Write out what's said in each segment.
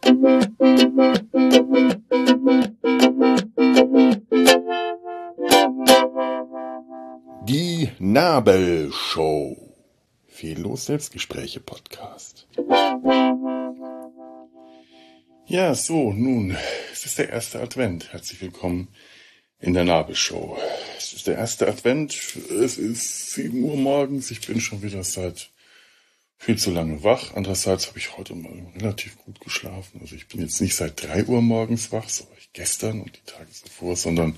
Die Nabelshow. Fehllos Selbstgespräche-Podcast. Ja, so, nun, es ist der erste Advent. Herzlich willkommen in der Nabelshow. Es ist der erste Advent. Es ist 7 Uhr morgens. Ich bin schon wieder seit viel zu lange wach. Andererseits habe ich heute mal relativ gut geschlafen. Also ich bin jetzt nicht seit 3 Uhr morgens wach, so war ich gestern und die Tage zuvor, sondern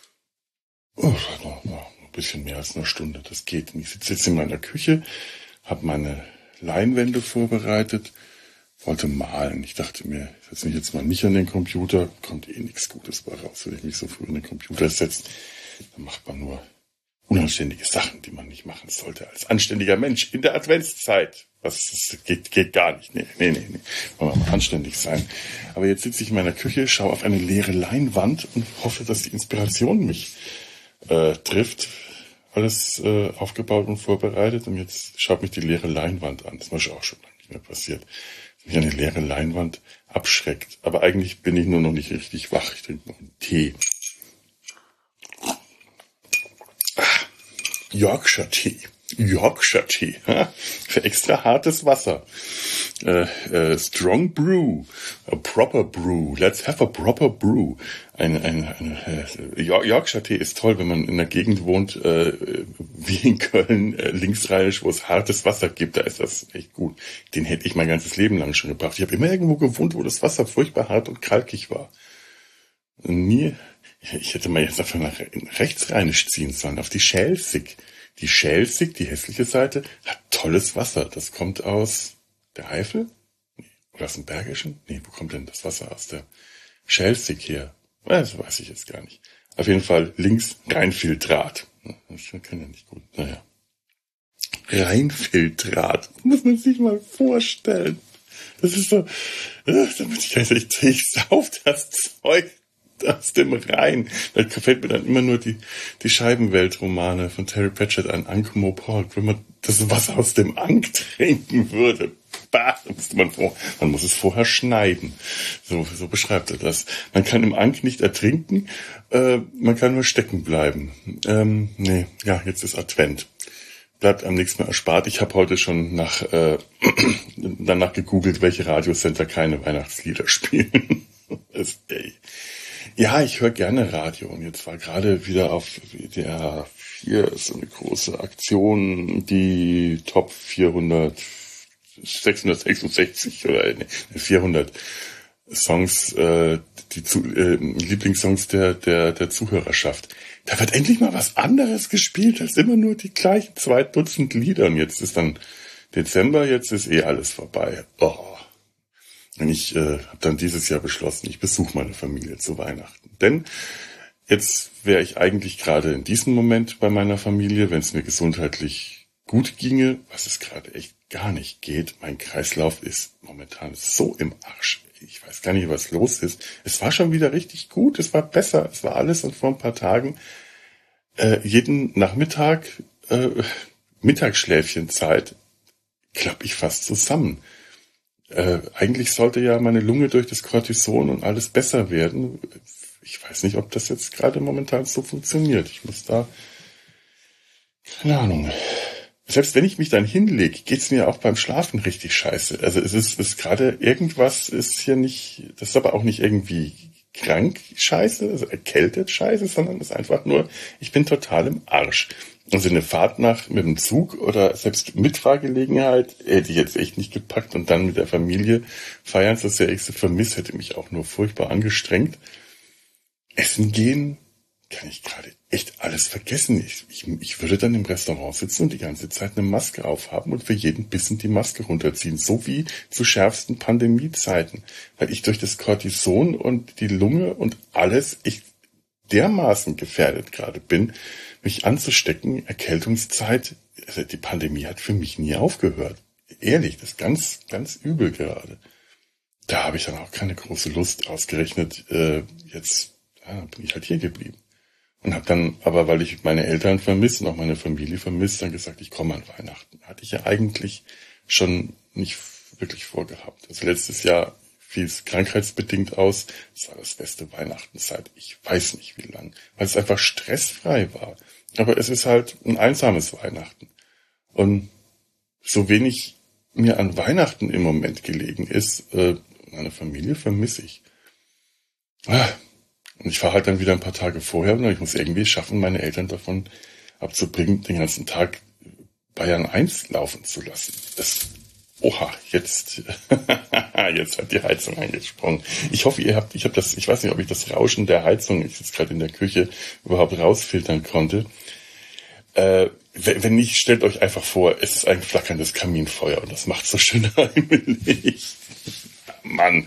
noch ein bisschen mehr als eine Stunde. Das geht. Und ich sitze jetzt in meiner Küche, habe meine Leinwände vorbereitet, wollte malen. Ich dachte mir, ich setze mich jetzt mal nicht an den Computer, kommt eh nichts Gutes bei raus. Wenn ich mich so früh an den Computer setze, dann macht man nur unanständige Sachen, die man nicht machen sollte als anständiger Mensch in der Adventszeit. Das geht gar nicht. Nee. Wollen wir mal anständig sein. Aber jetzt sitze ich in meiner Küche, schaue auf eine leere Leinwand und hoffe, dass die Inspiration mich trifft. Alles aufgebaut und vorbereitet und jetzt schaut mich die leere Leinwand an. Das ist mir auch schon lange nicht mehr passiert. Mich eine leere Leinwand abschreckt. Aber eigentlich bin ich nur noch nicht richtig wach. Ich trinke noch einen Tee. Yorkshire Tea. Für extra hartes Wasser. Strong Brew. A proper brew. Let's have a proper brew. Yorkshire Tee ist toll, wenn man in einer Gegend wohnt, wie in Köln, linksrheinisch, wo es hartes Wasser gibt. Da ist das echt gut. Den hätte ich mein ganzes Leben lang schon gebracht. Ich habe immer irgendwo gewohnt, wo das Wasser furchtbar hart und kalkig war. Ich hätte mal jetzt einfach nach rechtsrheinisch ziehen sollen, auf die Schelsig. Die Schelsig, die hässliche Seite, hat tolles Wasser. Das kommt aus der Eifel? Oder aus dem Bergischen? Nee, wo kommt denn das Wasser aus der Schelsig her? Das weiß ich jetzt gar nicht. Auf jeden Fall links Rheinfiltrat. Das kann ja nicht gut. Naja. Rheinfiltrat. Muss man sich mal vorstellen. Das ist so, ich sauf das Zeug aus dem Rhein. Da fällt mir dann immer nur die Scheibenweltromane von Terry Pratchett an, Ankh-Morpork. Wenn man das Wasser aus dem Ankh trinken würde, man muss es vorher schneiden. So beschreibt er das. Man kann im Ankh nicht ertrinken, man kann nur stecken bleiben. Jetzt ist Advent. Bleibt einem nichts mehr erspart. Ich habe heute schon danach gegoogelt, welche Radiosender keine Weihnachtslieder spielen. Ja, ich höre gerne Radio und jetzt war gerade wieder auf WDR 4 so eine große Aktion, die Top 666 oder 400 Songs, Lieblingssongs der Zuhörerschaft. Da wird endlich mal was anderes gespielt als immer nur die gleichen 2 Dutzend Lieder. Und jetzt ist dann Dezember, jetzt ist alles vorbei. Und ich habe dann dieses Jahr beschlossen, ich besuche meine Familie zu Weihnachten. Denn jetzt wäre ich eigentlich gerade in diesem Moment bei meiner Familie, wenn es mir gesundheitlich gut ginge, was es gerade echt gar nicht geht. Mein Kreislauf ist momentan so im Arsch. Ich weiß gar nicht, was los ist. Es war schon wieder richtig gut, es war besser, es war alles. Und vor ein paar Tagen jeden Nachmittag Mittagsschläfchenzeit klappe ich fast zusammen. Eigentlich sollte ja meine Lunge durch das Cortison und alles besser werden. Ich weiß nicht, ob das jetzt gerade momentan so funktioniert. Ich muss da, keine Ahnung. Selbst wenn ich mich dann hinlege, geht's mir auch beim Schlafen richtig scheiße. Also es ist gerade irgendwas ist hier nicht, das ist aber auch nicht irgendwie krank scheiße, also erkältet scheiße, sondern es ist einfach nur, ich bin total im Arsch. Also eine Fahrt mit dem Zug oder selbst Mitfahrgelegenheit hätte ich jetzt echt nicht gepackt und dann mit der Familie feiern, das ist ja echt so vermisst, hätte mich auch nur furchtbar angestrengt. Essen gehen, kann ich gerade echt alles vergessen. Ich würde dann im Restaurant sitzen und die ganze Zeit eine Maske aufhaben und für jeden Bissen die Maske runterziehen, so wie zu schärfsten Pandemiezeiten, weil ich durch das Cortison und die Lunge und alles, ich dermaßen gefährdet gerade bin, mich anzustecken. Erkältungszeit, also die Pandemie hat für mich nie aufgehört. Ehrlich, das ist ganz, ganz übel gerade. Da habe ich dann auch keine große Lust ausgerechnet. Jetzt bin ich halt hier geblieben. Und habe dann, aber weil ich meine Eltern vermisse und auch meine Familie vermisse, dann gesagt, ich komme an Weihnachten. Hatte ich ja eigentlich schon nicht wirklich vorgehabt. Also letztes Jahr fiel es krankheitsbedingt aus. Es war das beste Weihnachten seit ich weiß nicht wie lang, weil es einfach stressfrei war. Aber es ist halt ein einsames Weihnachten. Und so wenig mir an Weihnachten im Moment gelegen ist, meine Familie vermisse ich. Und ich fahre halt dann wieder ein paar Tage vorher und ich muss irgendwie schaffen, meine Eltern davon abzubringen, den ganzen Tag Bayern 1 laufen zu lassen. Jetzt hat die Heizung angesprungen. Ich hoffe, ich weiß nicht, ob ich das Rauschen der Heizung, ich jetzt gerade in der Küche, überhaupt rausfiltern konnte. Wenn nicht, stellt euch einfach vor, es ist ein flackerndes Kaminfeuer und das macht so schön heimelig. Mann.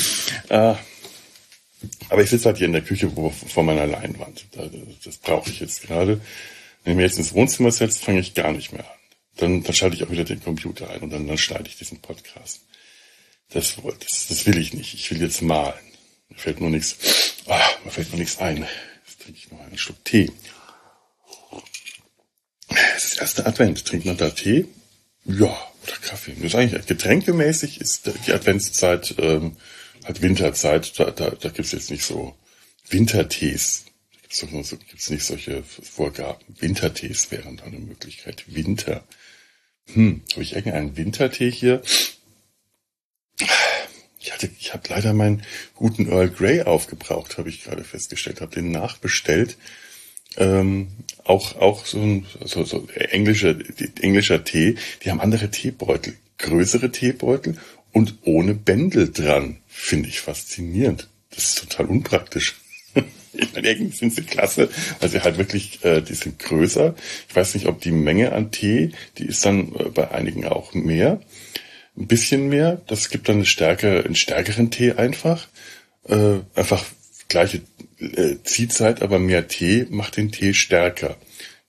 Aber ich sitze halt hier in der Küche vor meiner Leinwand. Das brauche ich jetzt gerade. Wenn ich mir jetzt ins Wohnzimmer setze, fange ich gar nicht mehr an. Dann schalte ich auch wieder den Computer ein und dann schneide ich diesen Podcast. Das will ich nicht. Ich will jetzt malen. Mir fällt nur nichts ein. Jetzt trinke ich noch einen Schluck Tee. Es ist erster Advent. Trinkt man da Tee? Ja, oder Kaffee. Das ist eigentlich getränkemäßig ist die Adventszeit halt Winterzeit. Da gibt's jetzt nicht so Wintertees. Gibt's nicht solche Vorgaben. Wintertees wären da eine Möglichkeit. Winter. Habe ich irgendeinen Wintertee hier? Ich habe leider meinen guten Earl Grey aufgebraucht, habe ich gerade festgestellt. Habe den nachbestellt. Auch so englischer Tee. Die haben andere Teebeutel, größere Teebeutel und ohne Bändel dran. Finde ich faszinierend. Das ist total unpraktisch. Ich meine, irgendwie sind sie klasse, weil sie halt wirklich, die sind größer. Ich weiß nicht, ob die Menge an Tee, die ist dann bei einigen auch mehr. Ein bisschen mehr. Das gibt dann einen stärkeren Tee einfach. Einfach gleiche Ziehzeit, aber mehr Tee macht den Tee stärker.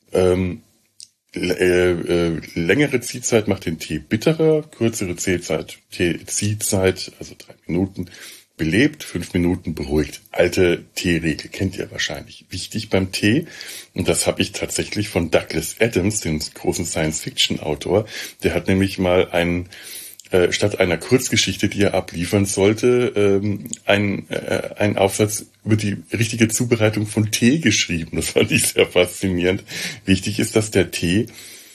Längere Ziehzeit macht den Tee bitterer, kürzere Ziehzeit, also 3 Minuten, belebt, 5 Minuten beruhigt. Alte Teeregel kennt ihr wahrscheinlich. Wichtig beim Tee, und das habe ich tatsächlich von Douglas Adams, dem großen Science-Fiction-Autor, der hat nämlich mal statt einer Kurzgeschichte, die er abliefern sollte, einen Aufsatz über die richtige Zubereitung von Tee geschrieben. Das fand ich sehr faszinierend. Wichtig ist, dass der Tee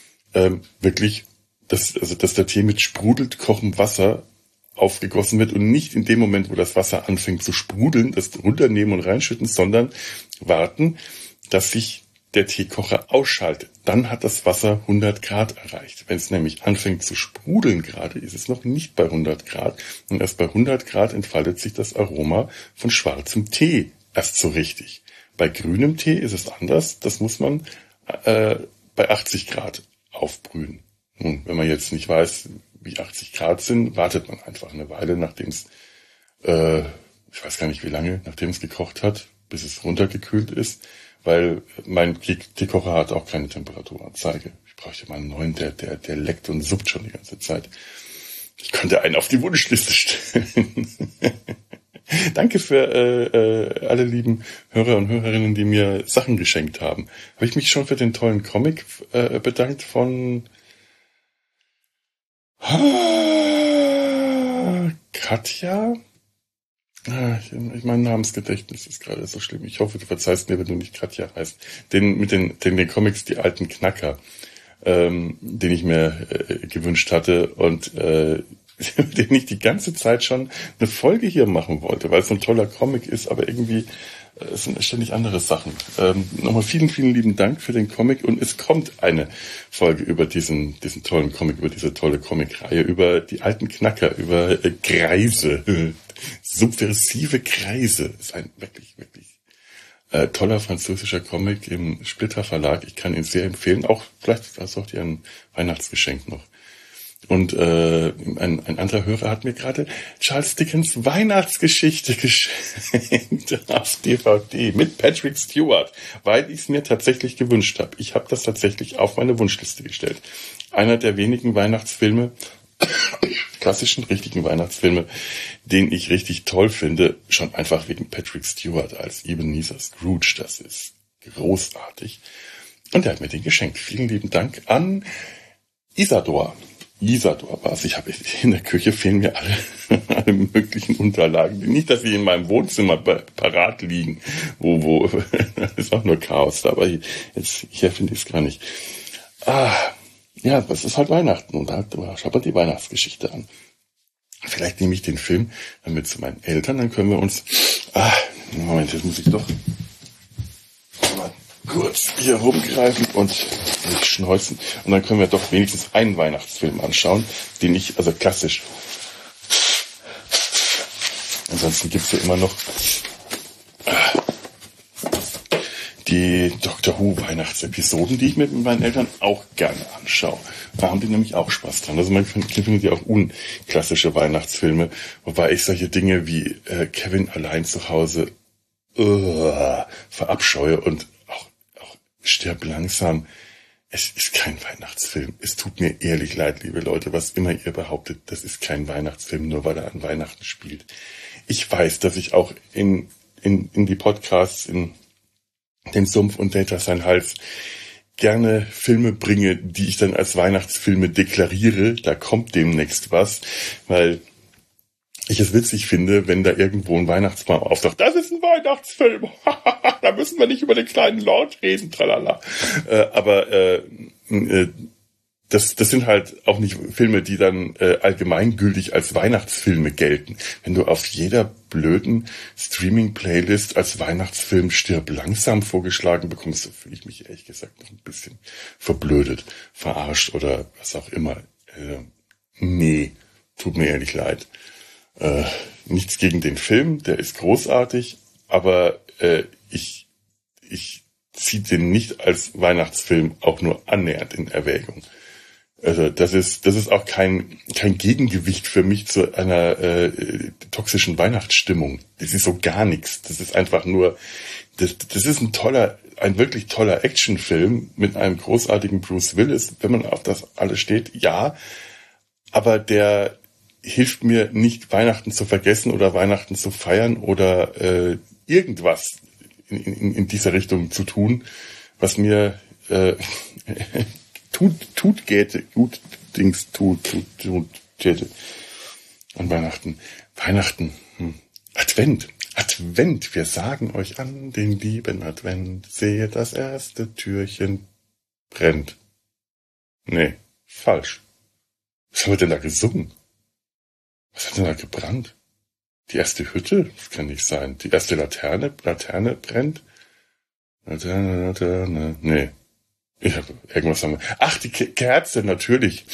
dass der Tee mit sprudelt kochendem Wasser aufgegossen wird und nicht in dem Moment, wo das Wasser anfängt zu sprudeln, das runternehmen und reinschütten, sondern warten, dass sich der Teekocher ausschaltet. Dann hat das Wasser 100 Grad erreicht. Wenn es nämlich anfängt zu sprudeln gerade, ist es noch nicht bei 100 Grad. Und erst bei 100 Grad entfaltet sich das Aroma von schwarzem Tee erst so richtig. Bei grünem Tee ist es anders. Das muss man bei 80 Grad aufbrühen. Nun, wenn man jetzt nicht weiß, wie 80 Grad sind, wartet man einfach eine Weile, nachdem es, ich weiß gar nicht wie lange, nachdem es gekocht hat, bis es runtergekühlt ist. Weil mein Teekocher hat auch keine Temperaturanzeige. Ich bräuchte mal einen neuen, der leckt und suppt schon die ganze Zeit. Ich könnte einen auf die Wunschliste stellen. Danke für alle lieben Hörer und Hörerinnen, die mir Sachen geschenkt haben. Habe ich mich schon für den tollen Comic bedankt von Katja? Mein Namensgedächtnis ist gerade so schlimm. Ich hoffe, du verzeihst mir, wenn du nicht Katja heißt. Den Comics, die alten Knacker, den ich mir gewünscht hatte und den ich die ganze Zeit schon eine Folge hier machen wollte, weil es so ein toller Comic ist, aber irgendwie es sind ständig andere Sachen. Nochmal vielen, vielen lieben Dank für den Comic und es kommt eine Folge über diesen tollen Comic, über diese tolle Comicreihe, über die alten Knacker, über Kreise, subversive Kreise. Das ist ein wirklich, wirklich toller französischer Comic im Splitter Verlag. Ich kann ihn sehr empfehlen. Auch vielleicht auch dir ein Weihnachtsgeschenk noch. Und ein anderer Hörer hat mir gerade Charles Dickens Weihnachtsgeschichte geschenkt auf DVD mit Patrick Stewart, weil ich es mir tatsächlich gewünscht habe. Ich habe das tatsächlich auf meine Wunschliste gestellt. Einer der wenigen Weihnachtsfilme, klassischen, richtigen Weihnachtsfilme, den ich richtig toll finde, schon einfach wegen Patrick Stewart als Ebenezer Scrooge. Das ist großartig. Und er hat mir den geschenkt. Vielen lieben Dank an Isador. Isador-Bars. In der Küche fehlen mir alle möglichen Unterlagen. Nicht, dass sie in meinem Wohnzimmer parat liegen, wo ist auch nur Chaos da, aber hier finde ich es gar nicht. Ja, das ist halt Weihnachten und da schaut man die Weihnachtsgeschichte an. Vielleicht nehme ich den Film dann mit zu meinen Eltern, dann können wir uns, Moment, jetzt muss ich doch mal kurz hier rumgreifen und nicht schneuzen. Und dann können wir doch wenigstens einen Weihnachtsfilm anschauen, den ich, also klassisch. Ansonsten gibt's ja immer noch die Doctor Who Weihnachtsepisoden, die ich mit meinen Eltern auch gerne anschaue. Da haben die nämlich auch Spaß dran. Also man findet ja auch unklassische Weihnachtsfilme, wobei ich solche Dinge wie Kevin allein zu Hause verabscheue und auch Stirb langsam. Es ist kein Weihnachtsfilm. Es tut mir ehrlich leid, liebe Leute, was immer ihr behauptet, das ist kein Weihnachtsfilm, nur weil er an Weihnachten spielt. Ich weiß, dass ich auch in die Podcasts, in den Sumpf und Data sein Hals gerne Filme bringe, die ich dann als Weihnachtsfilme deklariere. Da kommt demnächst was, weil ich es witzig finde, wenn da irgendwo ein Weihnachtsbaum auftaucht. Das ist ein Weihnachtsfilm. Da müssen wir nicht über den kleinen Lord reden, tralala. Das sind halt auch nicht Filme, die dann allgemeingültig als Weihnachtsfilme gelten. Wenn du auf jeder blöden Streaming-Playlist als Weihnachtsfilm Stirb langsam vorgeschlagen bekommst, fühle ich mich ehrlich gesagt noch ein bisschen verblödet, verarscht oder was auch immer. Nee, tut mir ehrlich leid. Nichts gegen den Film, der ist großartig, aber ich ziehe den nicht als Weihnachtsfilm auch nur annähernd in Erwägung. Also das ist auch kein Gegengewicht für mich zu einer toxischen Weihnachtsstimmung. Das ist so gar nichts. Das ist einfach nur, das ist ein wirklich toller Actionfilm mit einem großartigen Bruce Willis, wenn man auf das alles steht, ja, aber der hilft mir nicht, Weihnachten zu vergessen oder Weihnachten zu feiern oder irgendwas in dieser Richtung zu tun, was mir tut an Weihnachten. Advent, wir sagen euch an den lieben Advent, seht, das erste Türchen brennt. Nee, falsch. Was haben wir denn da gesungen? Was hat denn da gebrannt? Die erste Hütte? Das kann nicht sein. Die erste Laterne brennt? Laterne, nee. Irgendwas haben wir. Ach, die Kerze, natürlich.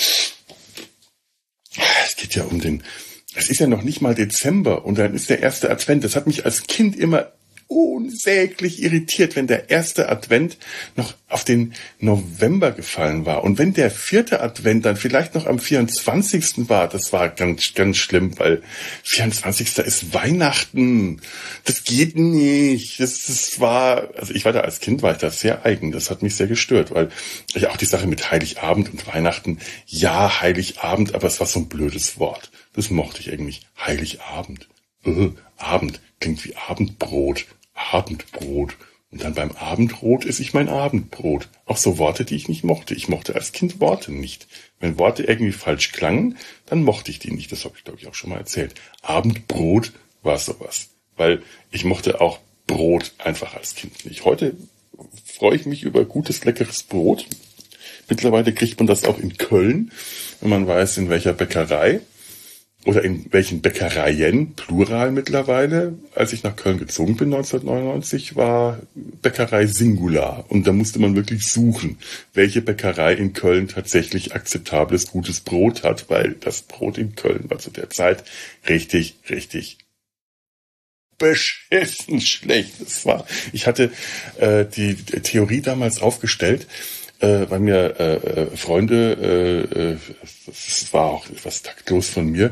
Es geht ja es ist ja noch nicht mal Dezember und dann ist der erste Advent. Das hat mich als Kind immer unsäglich irritiert, wenn der erste Advent noch auf den November gefallen war. Und wenn der vierte Advent dann vielleicht noch am 24. war, das war ganz, ganz schlimm, weil 24. ist Weihnachten. Das geht nicht. Also ich war da als Kind, war ich da sehr eigen. Das hat mich sehr gestört, weil auch die Sache mit Heiligabend und Weihnachten, ja, Heiligabend, aber es war so ein blödes Wort. Das mochte ich irgendwie. Heiligabend. Abend klingt wie Abendbrot. Abendbrot. Und dann beim Abendbrot esse ich mein Abendbrot. Auch so Worte, die ich nicht mochte. Ich mochte als Kind Worte nicht. Wenn Worte irgendwie falsch klangen, dann mochte ich die nicht. Das habe ich, glaube ich, auch schon mal erzählt. Abendbrot war sowas. Weil ich mochte auch Brot einfach als Kind nicht. Heute freue ich mich über gutes, leckeres Brot. Mittlerweile kriegt man das auch in Köln, wenn man weiß, in welcher Bäckerei. Oder in welchen Bäckereien, Plural mittlerweile. Als ich nach Köln gezogen bin, 1999, war Bäckerei Singular. Und da musste man wirklich suchen, welche Bäckerei in Köln tatsächlich akzeptables, gutes Brot hat, weil das Brot in Köln war zu der Zeit richtig, richtig beschissen schlecht. Ich hatte die Theorie damals aufgestellt, weil mir Freunde, das war auch etwas taktlos von mir,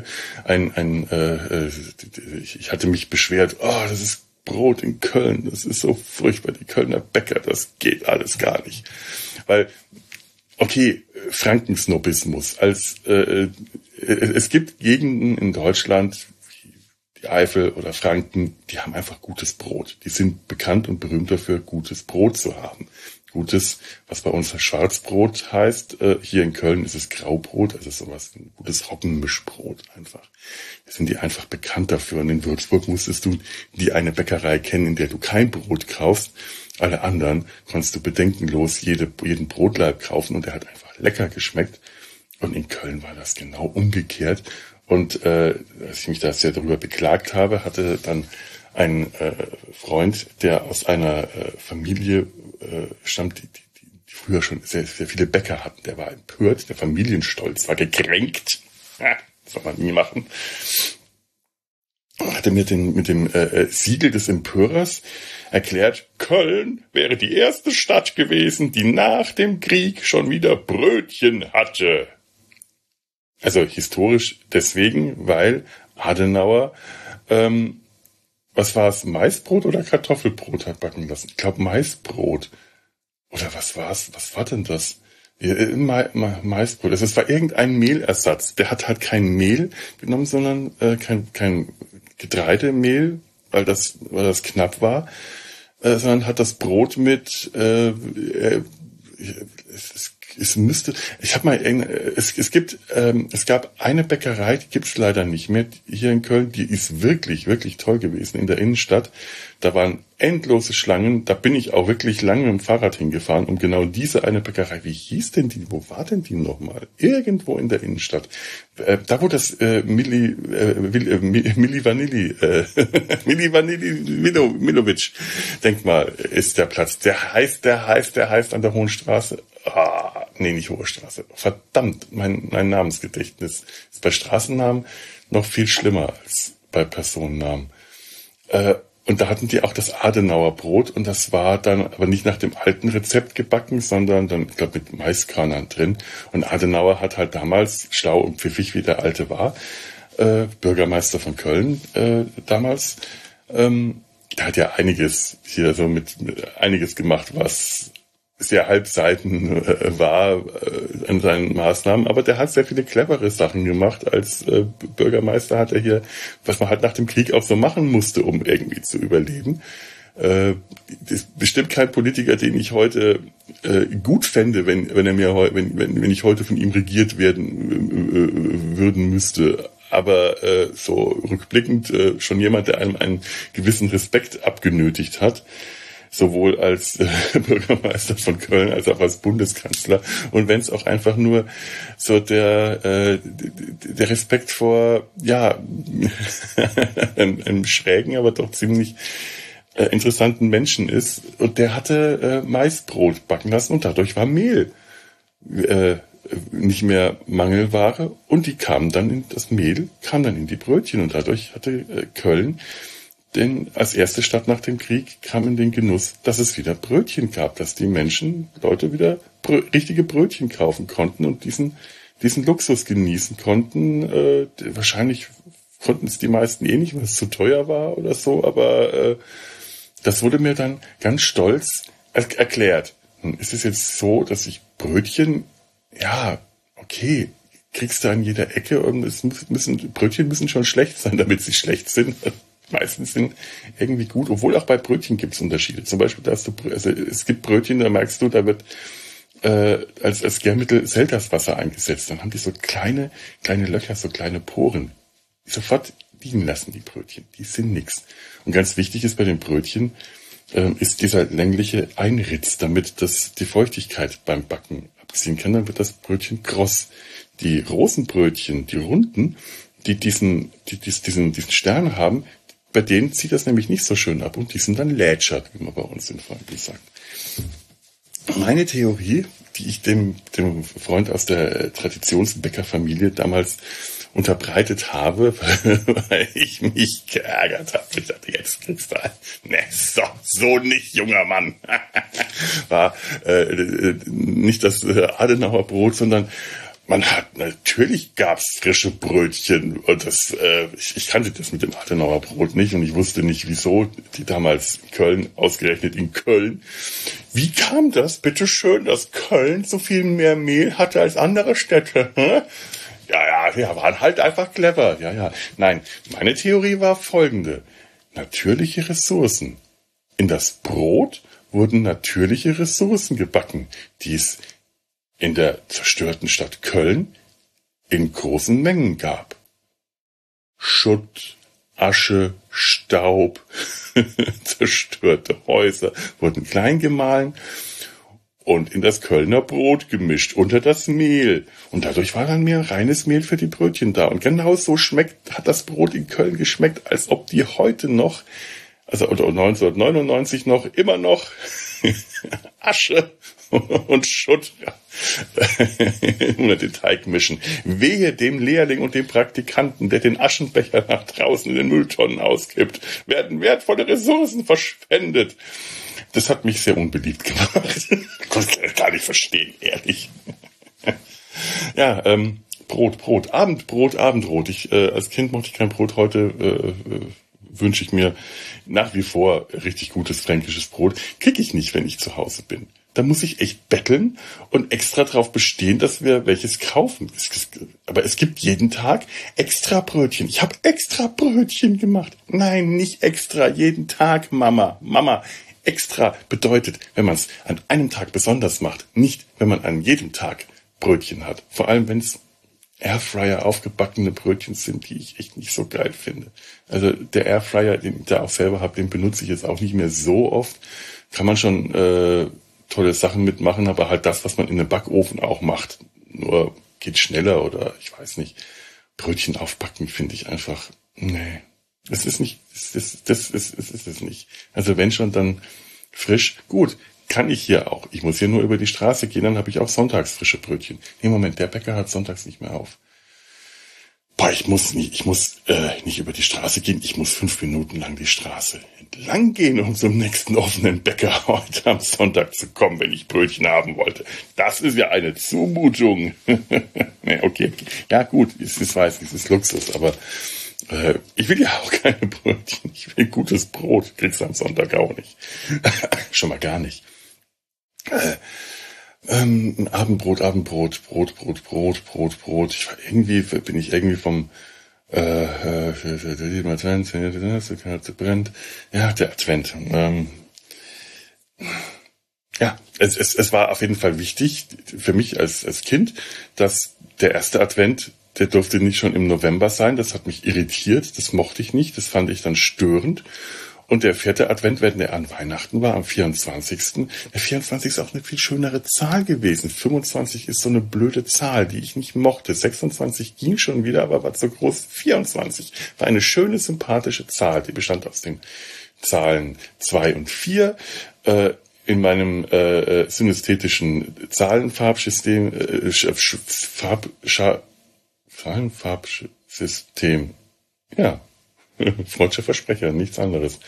ich hatte mich beschwert, das ist Brot in Köln, das ist so furchtbar, die Kölner Bäcker, das geht alles gar nicht. Weil, okay, Frankensnobismus, es gibt Gegenden in Deutschland, die Eifel oder Franken, die haben einfach gutes Brot. Die sind bekannt und berühmt dafür, gutes Brot zu haben. gutes, was bei uns Schwarzbrot heißt. Hier in Köln ist es Graubrot, also sowas, ein gutes Roggenmischbrot einfach. Da sind die einfach bekannt dafür. Und in Würzburg musstest du die eine Bäckerei kennen, in der du kein Brot kaufst. Alle anderen konntest du bedenkenlos jeden Brotlaib kaufen und der hat einfach lecker geschmeckt. Und in Köln war das genau umgekehrt. Und als ich mich da sehr darüber beklagt habe, hatte dann ein Freund, der aus einer Familie stammt, die früher schon sehr, sehr viele Bäcker hatten. Der war empört, der Familienstolz war gekränkt. Das soll man nie machen. Hatte mir mit dem Siegel des Empörers erklärt, Köln wäre die erste Stadt gewesen, die nach dem Krieg schon wieder Brötchen hatte. Also historisch deswegen, weil Adenauer, was war es, Maisbrot oder Kartoffelbrot hat backen lassen? Ich glaube Maisbrot. Oder was war's? Was war denn das? Maisbrot. Also es war irgendein Mehlersatz. Der hat halt kein Mehl genommen, sondern kein Getreidemehl, weil das knapp war, sondern hat das Brot mit es gab eine Bäckerei, die gibt's leider nicht mehr hier in Köln, die ist wirklich, wirklich toll gewesen in der Innenstadt. Da waren endlose Schlangen, da bin ich auch wirklich lange mit dem Fahrrad hingefahren, um genau diese eine Bäckerei, wie hieß denn die, wo war denn die nochmal? Irgendwo in der Innenstadt. Da wo das Milli Vanilli Milovic Denkmal ist der Platz. Der heißt an der Hohen Straße. Nee, nicht Hohe Straße. Verdammt, mein Namensgedächtnis ist bei Straßennamen noch viel schlimmer als bei Personennamen. Und da hatten die auch das Adenauer Brot und das war dann aber nicht nach dem alten Rezept gebacken, sondern dann, ich glaube, mit Maiskörnern drin. Und Adenauer hat halt damals, schlau und pfiffig wie der Alte war, Bürgermeister von Köln damals, der hat ja einiges hier so mit einiges gemacht, was sehr halbseiten war an seinen Maßnahmen, aber der hat sehr viele clevere Sachen gemacht. Als Bürgermeister hat er hier, was man halt nach dem Krieg auch so machen musste, um irgendwie zu überleben. Das ist bestimmt kein Politiker, den ich heute gut fände, wenn ich heute von ihm regiert würden müsste. Aber so rückblickend schon jemand, der einem einen gewissen Respekt abgenötigt hat. Sowohl als Bürgermeister von Köln als auch als Bundeskanzler. Und wenn es auch einfach nur so der Respekt vor, ja, einem schrägen, aber doch ziemlich interessanten Menschen ist. Und der hatte Maisbrot backen lassen und dadurch war Mehl nicht mehr Mangelware. Und das Mehl kam dann in die Brötchen und dadurch hatte Köln denn als erste Stadt nach dem Krieg kam in den Genuss, dass es wieder Brötchen gab, dass die Leute wieder richtige Brötchen kaufen konnten und diesen Luxus genießen konnten. Wahrscheinlich konnten es die meisten nicht, weil es zu teuer war oder so, aber das wurde mir dann ganz stolz erklärt. Nun ist es jetzt so, dass ich Brötchen, ja, okay, kriegst du an jeder Ecke und Brötchen müssen schon schlecht sein, damit sie schlecht sind. Meistens sind irgendwie gut, obwohl auch bei Brötchen gibt es Unterschiede. Zum Beispiel, es gibt Brötchen, da merkst du, da wird als Gärmittel Selterswasser eingesetzt. Dann haben die so kleine Löcher, so kleine Poren. Die sofort liegen lassen, die Brötchen. Die sind nix. Und ganz wichtig ist bei den Brötchen, ist dieser längliche Einritz, damit die Feuchtigkeit beim Backen abziehen kann. Dann wird das Brötchen kross. Die Rosenbrötchen, die runden, die diesen Stern haben, bei denen zieht das nämlich nicht so schön ab und die sind dann lätschert, wie man bei uns in Franken sagt. Meine Theorie, die ich dem Freund aus der Traditionsbäckerfamilie damals unterbreitet habe, weil ich mich geärgert habe. Ich dachte, jetzt kriegst du so nicht, junger Mann. War nicht das Adenauer Brot, sondern natürlich gab's frische Brötchen und ich kannte das mit dem Adenauer Brot nicht und ich wusste nicht, wieso die damals ausgerechnet in Köln. Wie kam das, bitteschön, dass Köln so viel mehr Mehl hatte als andere Städte? Hm? Ja, waren halt einfach clever. Ja. Nein, meine Theorie war folgende. Natürliche Ressourcen. In das Brot wurden natürliche Ressourcen gebacken, die es in der zerstörten Stadt Köln in großen Mengen gab. Schutt, Asche, Staub, zerstörte Häuser wurden klein gemahlen und in das Kölner Brot gemischt, unter das Mehl. Und dadurch war dann mehr reines Mehl für die Brötchen da. Und genau so hat das Brot in Köln geschmeckt, als ob die heute noch, also oder 1999 noch, immer noch Asche und Schutt unter den Teig mischen. Wehe dem Lehrling und dem Praktikanten, der den Aschenbecher nach draußen in den Mülltonnen auskippt, werden wertvolle Ressourcen verschwendet. Das hat mich sehr unbeliebt gemacht. Das kann ich gar nicht verstehen, ehrlich. Ja, Brot, Abendbrot. Als Kind mochte ich kein Brot, heute wünsche ich mir nach wie vor richtig gutes fränkisches Brot. Kriege ich nicht, wenn ich zu Hause bin. Da muss ich echt betteln und extra drauf bestehen, dass wir welches kaufen. Aber es gibt jeden Tag extra Brötchen. Ich habe extra Brötchen gemacht. Nein, nicht extra, jeden Tag, Mama. Extra bedeutet, wenn man es an einem Tag besonders macht, nicht, wenn man an jedem Tag Brötchen hat. Vor allem, wenn es Airfryer aufgebackene Brötchen sind, die ich echt nicht so geil finde. Also der Airfryer, den ich da auch selber habe, den benutze ich jetzt auch nicht mehr so oft. Kann man schon tolle Sachen mitmachen, aber halt das, was man in einem Backofen auch macht, nur geht schneller oder ich weiß nicht. Brötchen aufbacken finde ich einfach, nee. Das ist es nicht. Also wenn schon, dann frisch. Gut, kann ich hier auch. Ich muss hier nur über die Straße gehen, dann habe ich auch sonntags frische Brötchen. Nee, Moment, der Bäcker hat sonntags nicht mehr auf. Boah, ich muss nicht über die Straße gehen. Ich muss 5 Minuten lang die Straße entlang gehen, um zum nächsten offenen Bäcker heute am Sonntag zu kommen, wenn ich Brötchen haben wollte. Das ist ja eine Zumutung. Okay. Ja gut, es ist Luxus, aber ich will ja auch keine Brötchen. Ich will gutes Brot. Kriegst du am Sonntag auch nicht. Schon mal gar nicht. Abendbrot. Brot. Bin ich irgendwie vom brennt. Ja, der Advent. Ja, es war auf jeden Fall wichtig für mich als Kind, dass der erste Advent, der durfte nicht schon im November sein. Das hat mich irritiert. Das mochte ich nicht. Das fand ich dann störend. Und der 4. Advent, wenn der an Weihnachten war, am 24. Der 24 ist auch eine viel schönere Zahl gewesen. 25 ist so eine blöde Zahl, die ich nicht mochte. 26 ging schon wieder, aber war zu groß. 24 war eine schöne, sympathische Zahl. Die bestand aus den Zahlen 2 und 4. In meinem synästhetischen Zahlenfarbsystem, Zahlenfarbsystem. Ja. Freudscher Versprecher, nichts anderes.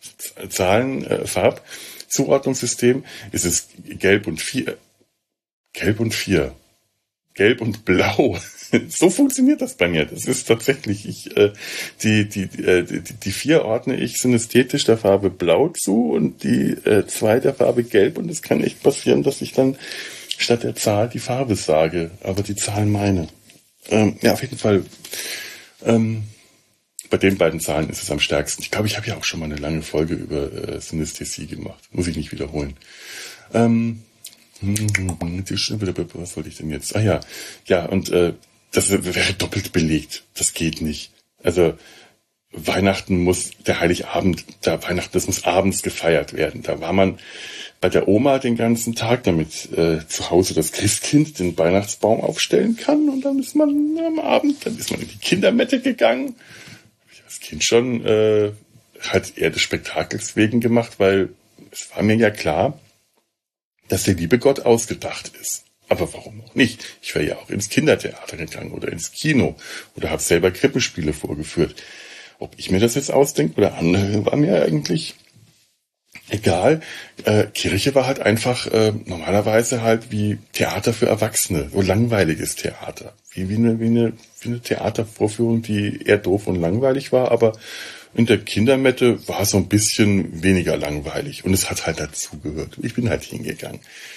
Farbzuordnungssystem ist es Gelb und 4. Gelb und Blau. So funktioniert das bei mir. Das ist tatsächlich, die 4 ordne ich synästhetisch der Farbe Blau zu und die 2 der Farbe Gelb, und es kann echt passieren, dass ich dann statt der Zahl die Farbe sage, aber die Zahl meine. Ja, auf jeden Fall. Bei den beiden Zahlen ist es am stärksten. Ich glaube, ich habe ja auch schon mal eine lange Folge über Synästhesie gemacht. Muss ich nicht wiederholen. Was wollte ich denn jetzt? Und das wäre doppelt belegt. Das geht nicht. Also Weihnachten muss das muss abends gefeiert werden. Da war man bei der Oma den ganzen Tag, damit zu Hause das Christkind den Weihnachtsbaum aufstellen kann. Und dann ist man am Abend, in die Kindermette gegangen. Das Kind schon halt eher des Spektakels wegen gemacht, weil es war mir ja klar, dass der liebe Gott ausgedacht ist. Aber warum auch nicht? Ich wäre ja auch ins Kindertheater gegangen oder ins Kino oder habe selber Krippenspiele vorgeführt. Ob ich mir das jetzt ausdenke oder andere, war mir eigentlich egal. Kirche war halt einfach normalerweise halt wie Theater für Erwachsene, so langweiliges Theater. Wie eine Theatervorführung, die eher doof und langweilig war, aber in der Kindermette war es so ein bisschen weniger langweilig und es hat halt dazugehört. Ich bin halt hingegangen.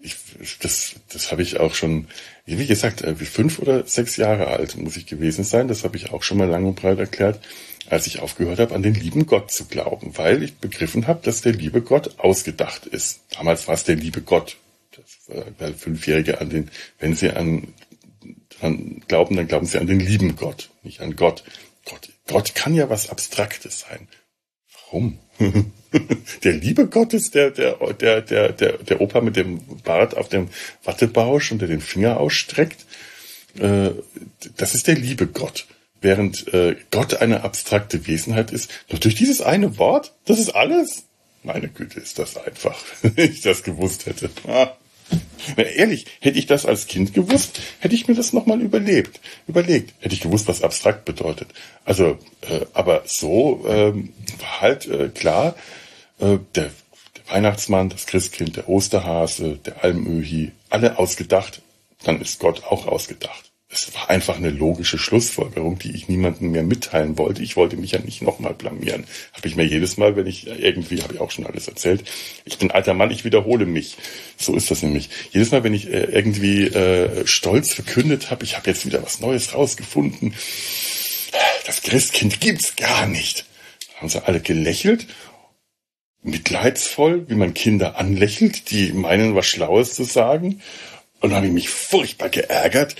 das habe ich auch schon, wie gesagt, 5 oder 6 Jahre alt muss ich gewesen sein. Das habe ich auch schon mal lang und breit erklärt, als ich aufgehört habe, an den lieben Gott zu glauben, weil ich begriffen habe, dass der liebe Gott ausgedacht ist. Damals war es der liebe Gott. Das war, weil Fünfjährige wenn sie dran glauben, dann glauben sie an den lieben Gott, nicht an Gott. Gott kann ja was Abstraktes sein. Warum? Der liebe Gott ist der Opa mit dem Bart auf dem Wattebausch und der den Finger ausstreckt. Das ist der liebe Gott. Während Gott eine abstrakte Wesenheit ist. Nur durch dieses eine Wort, das ist alles. Meine Güte, ist das einfach, wenn ich das gewusst hätte. Ehrlich, hätte ich das als Kind gewusst, hätte ich mir das nochmal überlegt. Hätte ich gewusst, was abstrakt bedeutet. Also, aber so war halt klar, der Weihnachtsmann, das Christkind, der Osterhase, der Almöhi, alle ausgedacht, dann ist Gott auch ausgedacht. Es war einfach eine logische Schlussfolgerung, die ich niemandem mehr mitteilen wollte. Ich wollte mich ja nicht nochmal blamieren. Habe ich mir jedes Mal, wenn ich irgendwie, habe ich auch schon alles erzählt, ich bin alter Mann, ich wiederhole mich. So ist das nämlich. Jedes Mal, wenn ich irgendwie stolz verkündet habe, ich habe jetzt wieder was Neues rausgefunden, das Christkind gibt's gar nicht. Dann haben sie alle gelächelt, mitleidsvoll, wie man Kinder anlächelt, die meinen, was Schlaues zu sagen. Und dann habe ich mich furchtbar geärgert.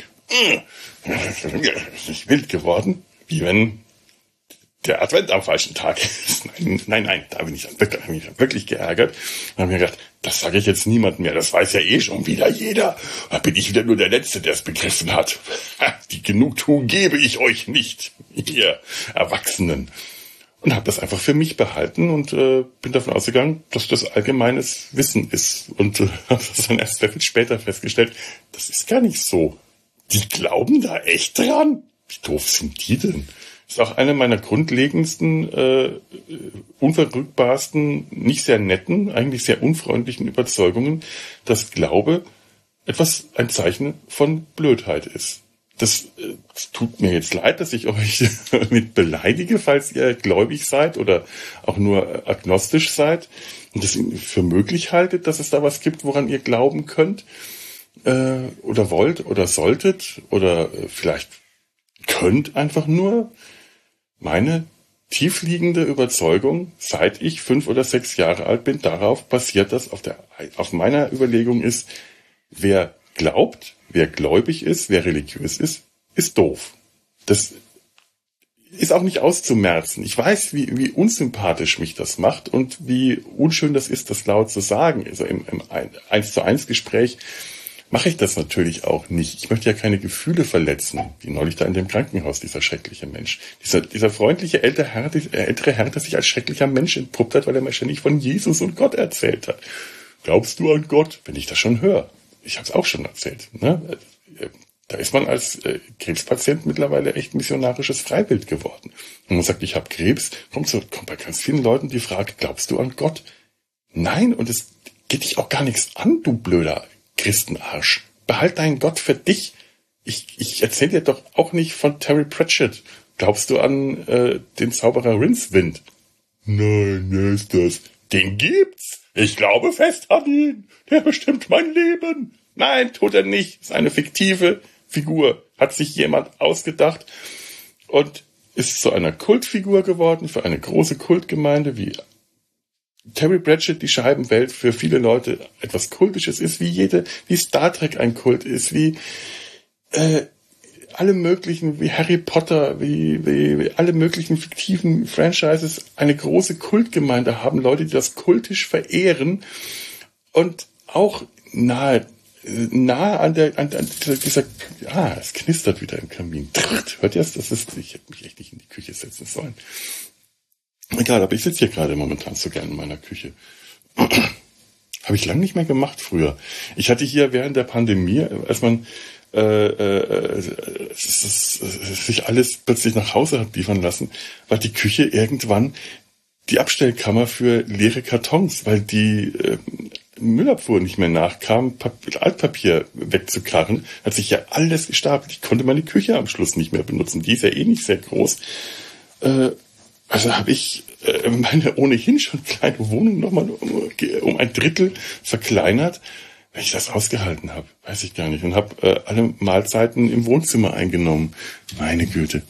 Ist nicht wild geworden, wie wenn der Advent am falschen Tag ist. Nein, da bin ich wirklich geärgert. Dann habe ich mir gedacht, das sage ich jetzt niemandem mehr, das weiß ja eh schon wieder jeder. Da bin ich wieder nur der Letzte, der es begriffen hat. Die Genugtuung gebe ich euch nicht, ihr Erwachsenen. Und habe das einfach für mich behalten und bin davon ausgegangen, dass das allgemeines Wissen ist. Und habe das dann erst sehr viel später festgestellt, das ist gar nicht so. Die glauben da echt dran. Wie doof sind die denn? Das ist auch eine meiner grundlegendsten, unverrückbarsten, nicht sehr netten, eigentlich sehr unfreundlichen Überzeugungen, dass Glaube ein Zeichen von Blödheit ist. Das tut mir jetzt leid, dass ich euch mit beleidige, falls ihr gläubig seid oder auch nur agnostisch seid und das für möglich haltet, dass es da was gibt, woran ihr glauben könnt. Oder wollt oder solltet oder vielleicht könnt einfach nur. Meine tiefliegende Überzeugung, seit ich 5 oder 6 Jahre alt bin, darauf basiert, dass auf meiner Überlegung ist, wer glaubt, wer gläubig ist, wer religiös ist doof. Das ist auch nicht auszumerzen. Ich weiß, wie unsympathisch mich das macht und wie unschön das ist, das laut zu sagen. Also im 1:1 Gespräch mache ich das natürlich auch nicht. Ich möchte ja keine Gefühle verletzen, wie neulich da in dem Krankenhaus, dieser schreckliche Mensch. Dieser freundliche ältere Herr, der sich als schrecklicher Mensch entpuppt hat, weil er mir ständig von Jesus und Gott erzählt hat. Glaubst du an Gott? Wenn ich das schon höre. Ich habe es auch schon erzählt. Ne? Da ist man als Krebspatient mittlerweile echt missionarisches Freiwild geworden. Und man sagt, ich habe Krebs, kommt bei ganz vielen Leuten die Frage, glaubst du an Gott? Nein, und es geht dich auch gar nichts an, du blöder Christenarsch. Behalt deinen Gott für dich. Ich erzähle dir doch auch nicht von Terry Pratchett. Glaubst du an den Zauberer Rincewind? Nein, wer ist das? Den gibt's. Ich glaube fest an ihn. Der bestimmt mein Leben. Nein, tut er nicht. Ist eine fiktive Figur. Hat sich jemand ausgedacht und ist zu einer Kultfigur geworden für eine große Kultgemeinde, wie Terry Pratchett, die Scheibenwelt, für viele Leute etwas Kultisches ist, wie Star Trek ein Kult ist, wie alle möglichen, wie Harry Potter, wie alle möglichen fiktiven Franchises eine große Kultgemeinde haben, Leute, die das kultisch verehren und auch nahe an dieser, es knistert wieder im Kamin. Hört ihr das? Ich hätte mich echt nicht in die Küche setzen sollen. Egal, aber ich sitze hier gerade momentan so gern in meiner Küche. Habe ich lange nicht mehr gemacht früher. Ich hatte hier während der Pandemie, als man sich alles plötzlich nach Hause hat liefern lassen, war die Küche irgendwann die Abstellkammer für leere Kartons, weil die Müllabfuhr nicht mehr nachkam, Altpapier wegzukarren, hat sich ja alles gestapelt. Ich konnte meine Küche am Schluss nicht mehr benutzen. Die ist ja eh nicht sehr groß. Also habe ich meine ohnehin schon kleine Wohnung nochmal um ein Drittel verkleinert, wenn ich das ausgehalten habe, weiß ich gar nicht. Und habe alle Mahlzeiten im Wohnzimmer eingenommen. Meine Güte.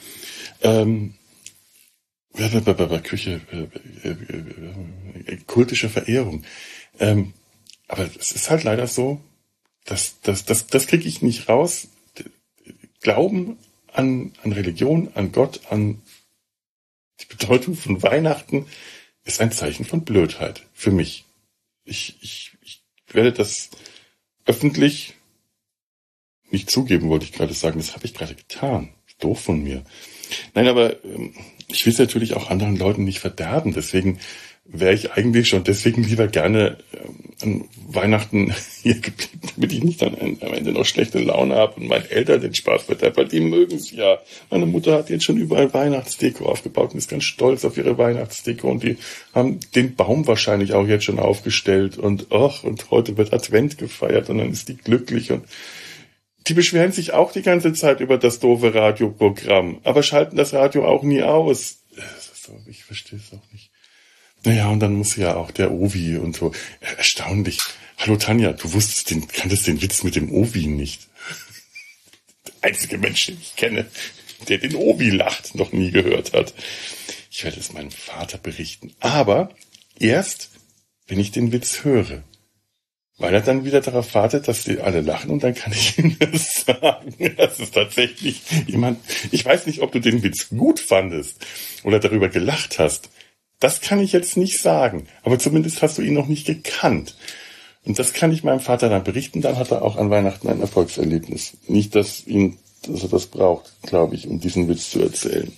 Küche, kultische Verehrung. Aber es ist halt leider so, das kriege ich nicht raus. Glauben an Religion, an Gott, an die Bedeutung von Weihnachten ist ein Zeichen von Blödheit für mich. Ich werde das öffentlich nicht zugeben, wollte ich gerade sagen. Das habe ich gerade getan. Doof von mir. Nein, aber ich will es natürlich auch anderen Leuten nicht verderben. Deswegen wäre ich eigentlich schon deswegen lieber gerne an Weihnachten hier geblieben, damit ich nicht dann am Ende noch schlechte Laune habe und meinen Eltern den Spaß verderbe, weil die mögen es ja. Meine Mutter hat jetzt schon überall Weihnachtsdeko aufgebaut und ist ganz stolz auf ihre Weihnachtsdeko und die haben den Baum wahrscheinlich auch jetzt schon aufgestellt und heute wird Advent gefeiert und dann ist die glücklich und die beschweren sich auch die ganze Zeit über das doofe Radioprogramm, aber schalten das Radio auch nie aus. Ich verstehe es auch nicht. Naja, und dann muss ja auch der Ovi und so. Erstaunlich. Hallo Tanja, du kanntest den Witz mit dem Ovi nicht. Der einzige Mensch, den ich kenne, der den Ovi lacht, noch nie gehört hat. Ich werde es meinem Vater berichten. Aber erst, wenn ich den Witz höre. Weil er dann wieder darauf wartet, dass die alle lachen und dann kann ich ihm das sagen. Das ist tatsächlich jemand, ich weiß nicht, ob du den Witz gut fandest oder darüber gelacht hast. Das kann ich jetzt nicht sagen, aber zumindest hast du ihn noch nicht gekannt. Und das kann ich meinem Vater dann berichten, dann hat er auch an Weihnachten ein Erfolgserlebnis. Nicht, dass er das braucht, glaube ich, um diesen Witz zu erzählen.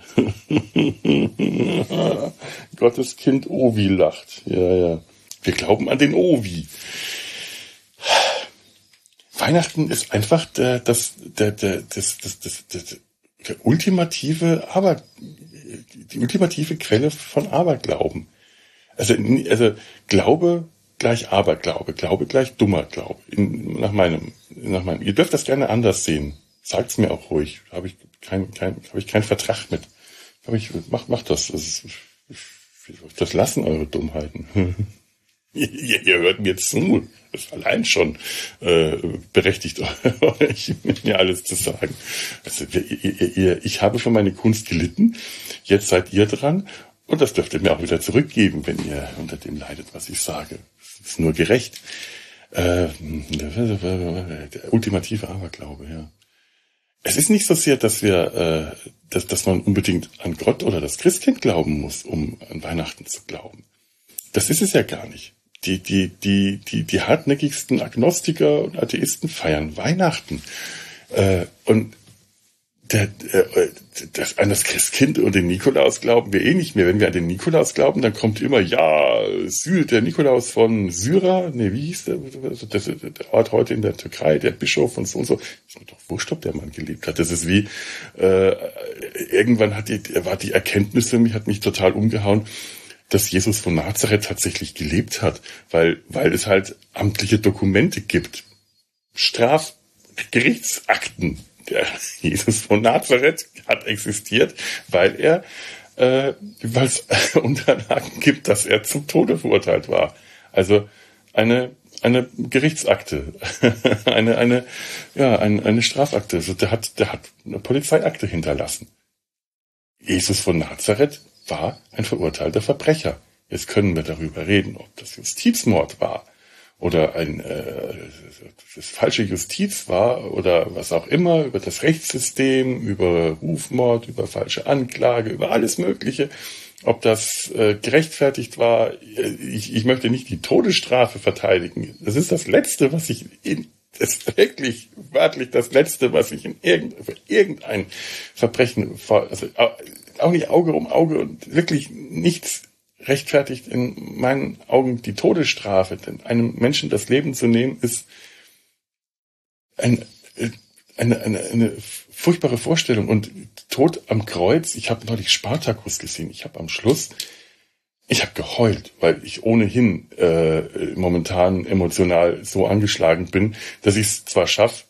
Gottes Kind Ovi lacht. Ja. Wir glauben an den Ovi. Weihnachten ist einfach der ultimative die ultimative Quelle von Aberglauben. Also Glaube gleich Aberglaube, Glaube gleich dummer Glaube. Nach meinem. Ihr dürft das gerne anders sehen. Sagt's mir auch ruhig. Habe ich keinen Vertrag mit. Macht das. Das lassen eure Dummheiten. Ihr hört mir zu. Das ist allein schon berechtigt, euch mit mir alles zu sagen. Also, ich habe für meine Kunst gelitten. Jetzt seid ihr dran. Und das dürft ihr mir auch wieder zurückgeben, wenn ihr unter dem leidet, was ich sage. Das ist nur gerecht. Der ultimative Aberglaube, ja. Es ist nicht so sehr, dass dass man unbedingt an Gott oder das Christkind glauben muss, um an Weihnachten zu glauben. Das ist es ja gar nicht. Die hartnäckigsten Agnostiker und Atheisten feiern Weihnachten. Und an das Christkind und den Nikolaus glauben wir eh nicht mehr. Wenn wir an den Nikolaus glauben, dann kommt immer, der Nikolaus von Syra, wie hieß der Ort heute in der Türkei, der Bischof und so. Ist mir doch wurscht, ob der Mann gelebt hat. Das ist wie, irgendwann war die Erkenntnis für mich, hat mich total umgehauen, dass Jesus von Nazareth tatsächlich gelebt hat, weil es halt amtliche Dokumente gibt. Gerichtsakten. Der Jesus von Nazareth hat existiert, weil es Unterlagen gibt, dass er zum Tode verurteilt war. Also eine Gerichtsakte, eine Strafakte. Also der hat eine Polizeiakte hinterlassen. Jesus von Nazareth war ein verurteilter Verbrecher. Jetzt können wir darüber reden, ob das Justizmord war oder das falsche Justiz war oder was auch immer, über das Rechtssystem, über Rufmord, über falsche Anklage, über alles Mögliche. Ob das gerechtfertigt war, ich möchte nicht die Todesstrafe verteidigen. Das ist das Letzte, was ich das ist wirklich wörtlich das Letzte, was ich für irgendein Verbrechen, also auch nicht Auge um Auge und wirklich nichts rechtfertigt in meinen Augen die Todesstrafe. Denn einem Menschen das Leben zu nehmen, ist eine furchtbare Vorstellung. Und Tod am Kreuz, ich habe neulich Spartacus gesehen, ich habe geheult, weil ich ohnehin momentan emotional so angeschlagen bin, dass ich es zwar schaffe,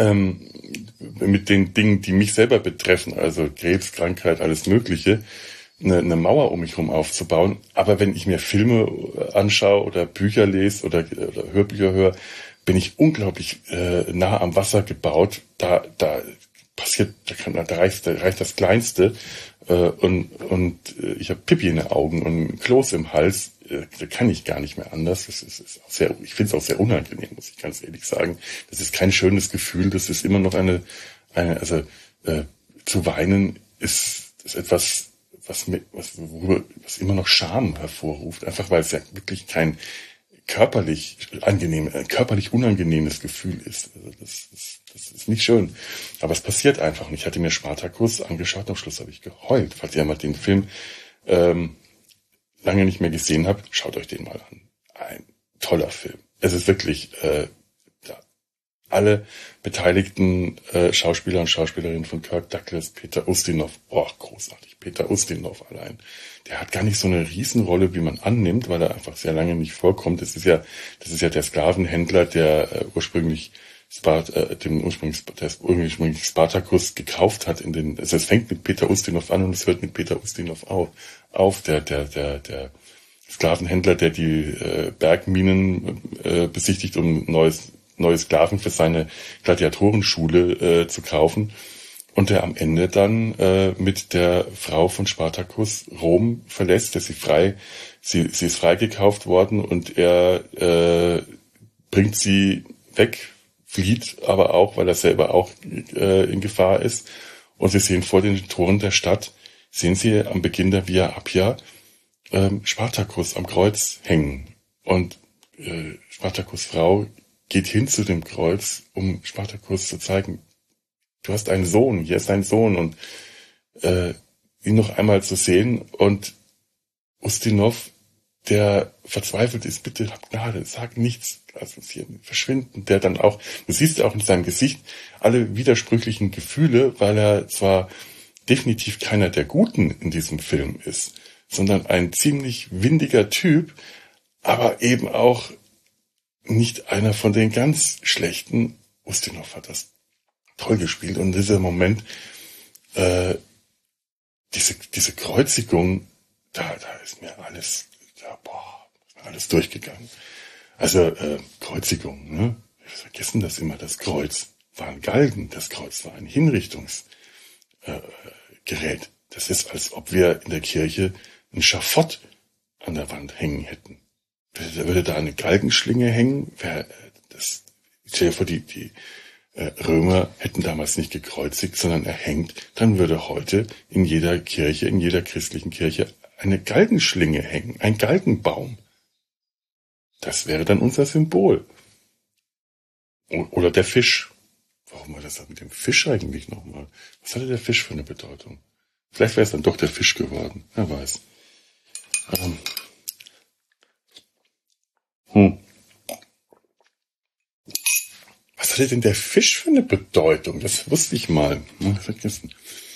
mit den Dingen, die mich selber betreffen, also Krebs, Krankheit, alles Mögliche, eine Mauer um mich herum aufzubauen. Aber wenn ich mir Filme anschaue oder Bücher lese oder Hörbücher höre, bin ich unglaublich nah am Wasser gebaut. Da passiert, da reicht das Kleinste und ich habe Pipi in den Augen und ein Kloß im Hals. Da kann ich gar nicht mehr anders. Das ist auch sehr, ich finde es auch sehr unangenehm, muss ich ganz ehrlich sagen. Das ist kein schönes Gefühl. Das ist immer noch zu weinen ist etwas, was immer noch Scham hervorruft. Einfach weil es ja wirklich kein körperlich unangenehmes Gefühl ist. Also das ist nicht schön. Aber es passiert einfach. Und ich hatte mir Spartacus angeschaut und am Schluss habe ich geheult. Falls ihr mal den Film lange nicht mehr gesehen habt, schaut euch den mal an. Ein toller Film. Es ist wirklich alle beteiligten Schauspieler und Schauspielerinnen von Kirk Douglas, Peter Ustinov, großartig, Peter Ustinov allein. Der hat gar nicht so eine Riesenrolle, wie man annimmt, weil er einfach sehr lange nicht vorkommt. Das ist ja der Sklavenhändler, der ursprünglich Spartacus gekauft hat es fängt mit Peter Ustinov an und es hört mit Peter Ustinov auf, der Sklavenhändler, der die Bergminen besichtigt, um neue Sklaven für seine Gladiatorenschule zu kaufen und der am Ende dann mit der Frau von Spartacus Rom verlässt, sie ist freigekauft worden und er bringt sie weg, flieht aber auch, weil er selber auch in Gefahr ist und sie sehen vor den Toren der Stadt, sehen sie am Beginn der Via Appia Spartacus am Kreuz hängen und Spartacus Frau geht hin zu dem Kreuz, um Spartacus zu zeigen, du hast einen Sohn, hier ist dein Sohn und ihn noch einmal zu sehen und Ustinov, der verzweifelt ist, bitte hab Gnade, sag nichts, lass uns hier verschwinden, der dann auch, du siehst ja auch in seinem Gesicht alle widersprüchlichen Gefühle, weil er zwar definitiv keiner der Guten in diesem Film ist, sondern ein ziemlich windiger Typ, aber eben auch nicht einer von den ganz schlechten. Ustinov hat das toll gespielt und dieser Moment, diese Kreuzigung, da ist mir alles durchgegangen. Also Kreuzigung, ne? Wir vergessen das immer, das Kreuz war ein Galgen, das Kreuz war ein Hinrichtungsgerät. Das ist, als ob wir in der Kirche ein Schafott an der Wand hängen hätten. Würde da eine Galgenschlinge hängen, stell dir vor, die Römer hätten damals nicht gekreuzigt, sondern erhängt, dann würde heute in jeder Kirche, in jeder christlichen Kirche eine Galgenschlinge hängen, ein Galgenbaum. Das wäre dann unser Symbol. Oder der Fisch. Warum war das mit dem Fisch eigentlich nochmal? Was hatte der Fisch für eine Bedeutung? Vielleicht wäre es dann doch der Fisch geworden. Wer weiß. Was hatte denn der Fisch für eine Bedeutung? Das wusste ich mal. Vergessen.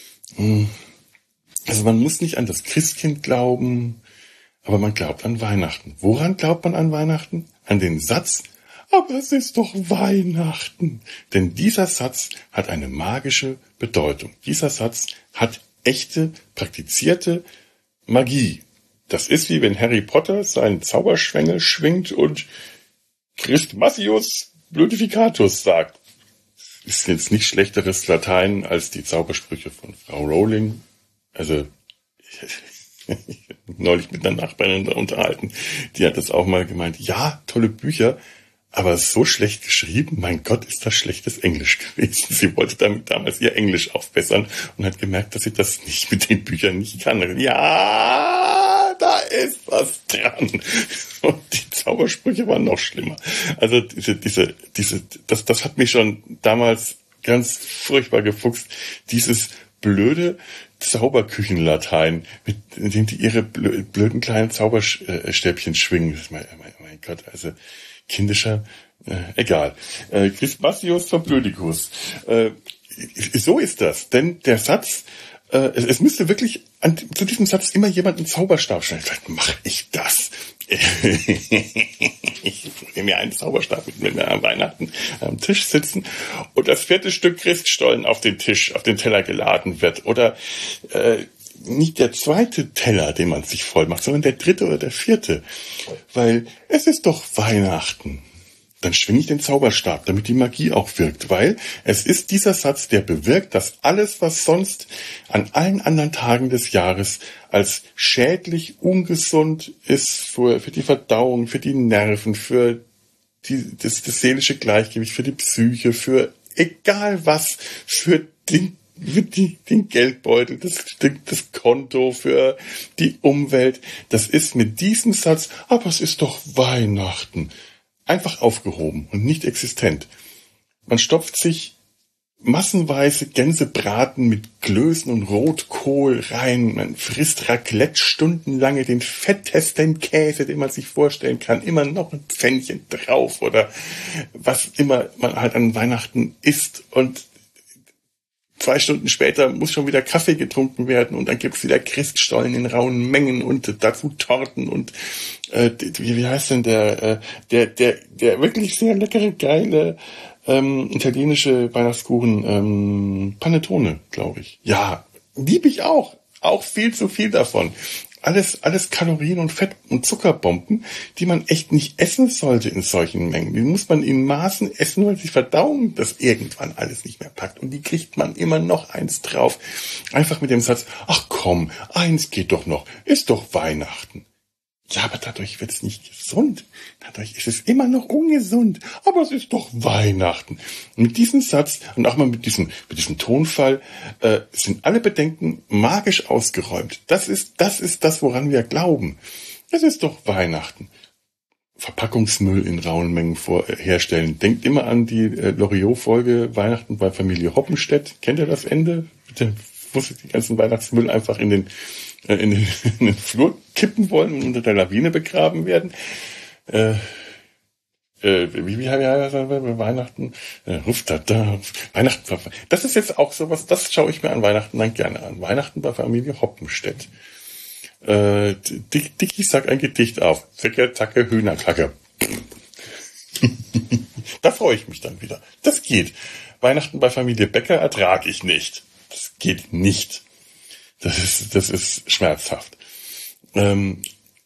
Also man muss nicht an das Christkind glauben, aber man glaubt an Weihnachten. Woran glaubt man an Weihnachten? An den Satz, aber es ist doch Weihnachten. Denn dieser Satz hat eine magische Bedeutung. Dieser Satz hat echte, praktizierte Magie. Das ist wie wenn Harry Potter seinen Zauberschwengel schwingt und Christmassius Blutificatus sagt. Ist jetzt nicht schlechteres Latein als die Zaubersprüche von Frau Rowling. Also, ich neulich mit einer Nachbarin unterhalten, die hat das auch mal gemeint. Ja, tolle Bücher, aber so schlecht geschrieben, mein Gott, ist das schlechtes Englisch gewesen. Sie wollte damit damals ihr Englisch aufbessern und hat gemerkt, dass sie das nicht mit den Büchern nicht kann. Ja, da ist was dran. Und die Zaubersprüche waren noch schlimmer. Also das hat mich schon damals ganz furchtbar gefuchst. Dieses blöde Zauberküchenlatein, mit dem die ihre blöden kleinen Zauberstäbchen schwingen. Mein Gott, also kindischer, egal. Christmassius Verblödikus. So ist das, denn der Satz, es müsste wirklich zu diesem Satz immer jemand einen Zauberstab stellen. Vielleicht mache ich das. Ich nehme mir einen Zauberstab mit, wenn wir am Weihnachten am Tisch sitzen und das 4. Stück Christstollen auf den Teller geladen wird. Oder nicht der zweite Teller, den man sich voll macht, sondern der dritte oder der vierte. Weil es ist doch Weihnachten. Dann schwinge ich den Zauberstab, damit die Magie auch wirkt, weil es ist dieser Satz, der bewirkt, dass alles, was sonst an allen anderen Tagen des Jahres als schädlich, ungesund ist für die Verdauung, für die Nerven, für das seelische Gleichgewicht, für die Psyche, für egal was, für den Geldbeutel, das Konto, für die Umwelt. Das ist mit diesem Satz, aber es ist doch Weihnachten, einfach aufgehoben und nicht existent. Man stopft sich massenweise Gänsebraten mit Klößen und Rotkohl rein. Man frisst Raclette stundenlange, den fettesten Käse, den man sich vorstellen kann. Immer noch ein Pfännchen drauf oder was immer man halt an Weihnachten isst. Und 2 Stunden später muss schon wieder Kaffee getrunken werden und dann gibt's wieder Christstollen in rauen Mengen und dazu Torten und wie heißt denn der wirklich sehr leckere, geile italienische Weihnachtskuchen, Panettone, glaube ich. Ja, liebe ich auch. Auch viel zu viel davon. Alles Kalorien und Fett- und Zuckerbomben, die man echt nicht essen sollte in solchen Mengen. Die muss man in Maßen essen, weil die Verdauung das irgendwann alles nicht mehr packt. Und die kriegt man immer noch eins drauf. Einfach mit dem Satz, ach komm, eins geht doch noch, ist doch Weihnachten. Ja, aber dadurch wird's nicht gesund. Dadurch ist es immer noch ungesund. Aber es ist doch Weihnachten. Und mit diesem Satz und auch mal mit diesem Tonfall sind alle Bedenken magisch ausgeräumt. Das ist das, woran wir glauben. Es ist doch Weihnachten. Verpackungsmüll in rauen Mengen herstellen. Denkt immer an die Loriot-Folge Weihnachten bei Familie Hoppenstedt. Kennt ihr das Ende? Bitte muss ich die ganzen Weihnachtsmüll einfach in den Flur kippen wollen und unter der Lawine begraben werden. Wie heißt das? Weihnachten? Weihnachten. Das ist jetzt auch sowas, das schaue ich mir an Weihnachten dann gerne an. Weihnachten bei Familie Hoppenstedt. Dicky sagt ein Gedicht auf. Zicke, Zacke, Hühnerkacke. Da freue ich mich dann wieder. Das geht. Weihnachten bei Familie Becker ertrage ich nicht. Das geht nicht. Das ist schmerzhaft. Da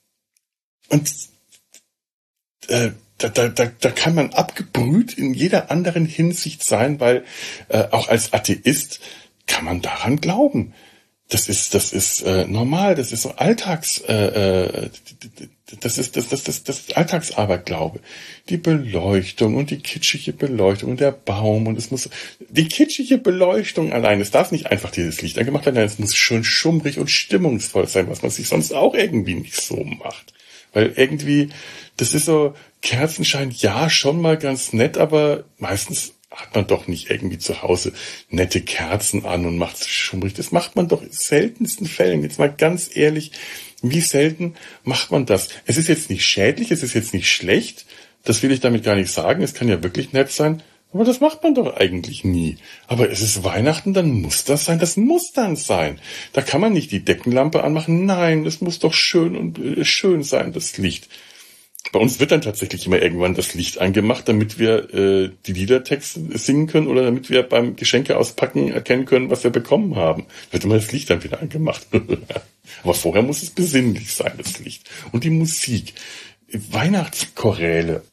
kann man abgebrüht in jeder anderen Hinsicht sein, weil auch als Atheist kann man daran glauben. Das ist normal, das ist so das ist Alltagsaberglaube. Die Beleuchtung und die kitschige Beleuchtung und der Baum und die kitschige Beleuchtung allein, es darf nicht einfach dieses Licht angemacht werden, es muss schon schummrig und stimmungsvoll sein, was man sich sonst auch irgendwie nicht so macht. Weil irgendwie, das ist so, Kerzenschein, ja, schon mal ganz nett, aber meistens hat man doch nicht irgendwie zu Hause nette Kerzen an und macht es schummrig. Das macht man doch in seltensten Fällen. Jetzt mal ganz ehrlich, wie selten macht man das? Es ist jetzt nicht schädlich, es ist jetzt nicht schlecht. Das will ich damit gar nicht sagen. Es kann ja wirklich nett sein. Aber das macht man doch eigentlich nie. Aber es ist Weihnachten, dann muss das sein. Das muss dann sein. Da kann man nicht die Deckenlampe anmachen. Nein, das muss doch schön sein, das Licht. Bei uns wird dann tatsächlich immer irgendwann das Licht angemacht, damit wir die Liedertexte singen können oder damit wir beim Geschenke auspacken erkennen können, was wir bekommen haben. Wird immer das Licht dann wieder angemacht. Aber vorher muss es besinnlich sein, das Licht. Und die Musik. Weihnachtschoräle.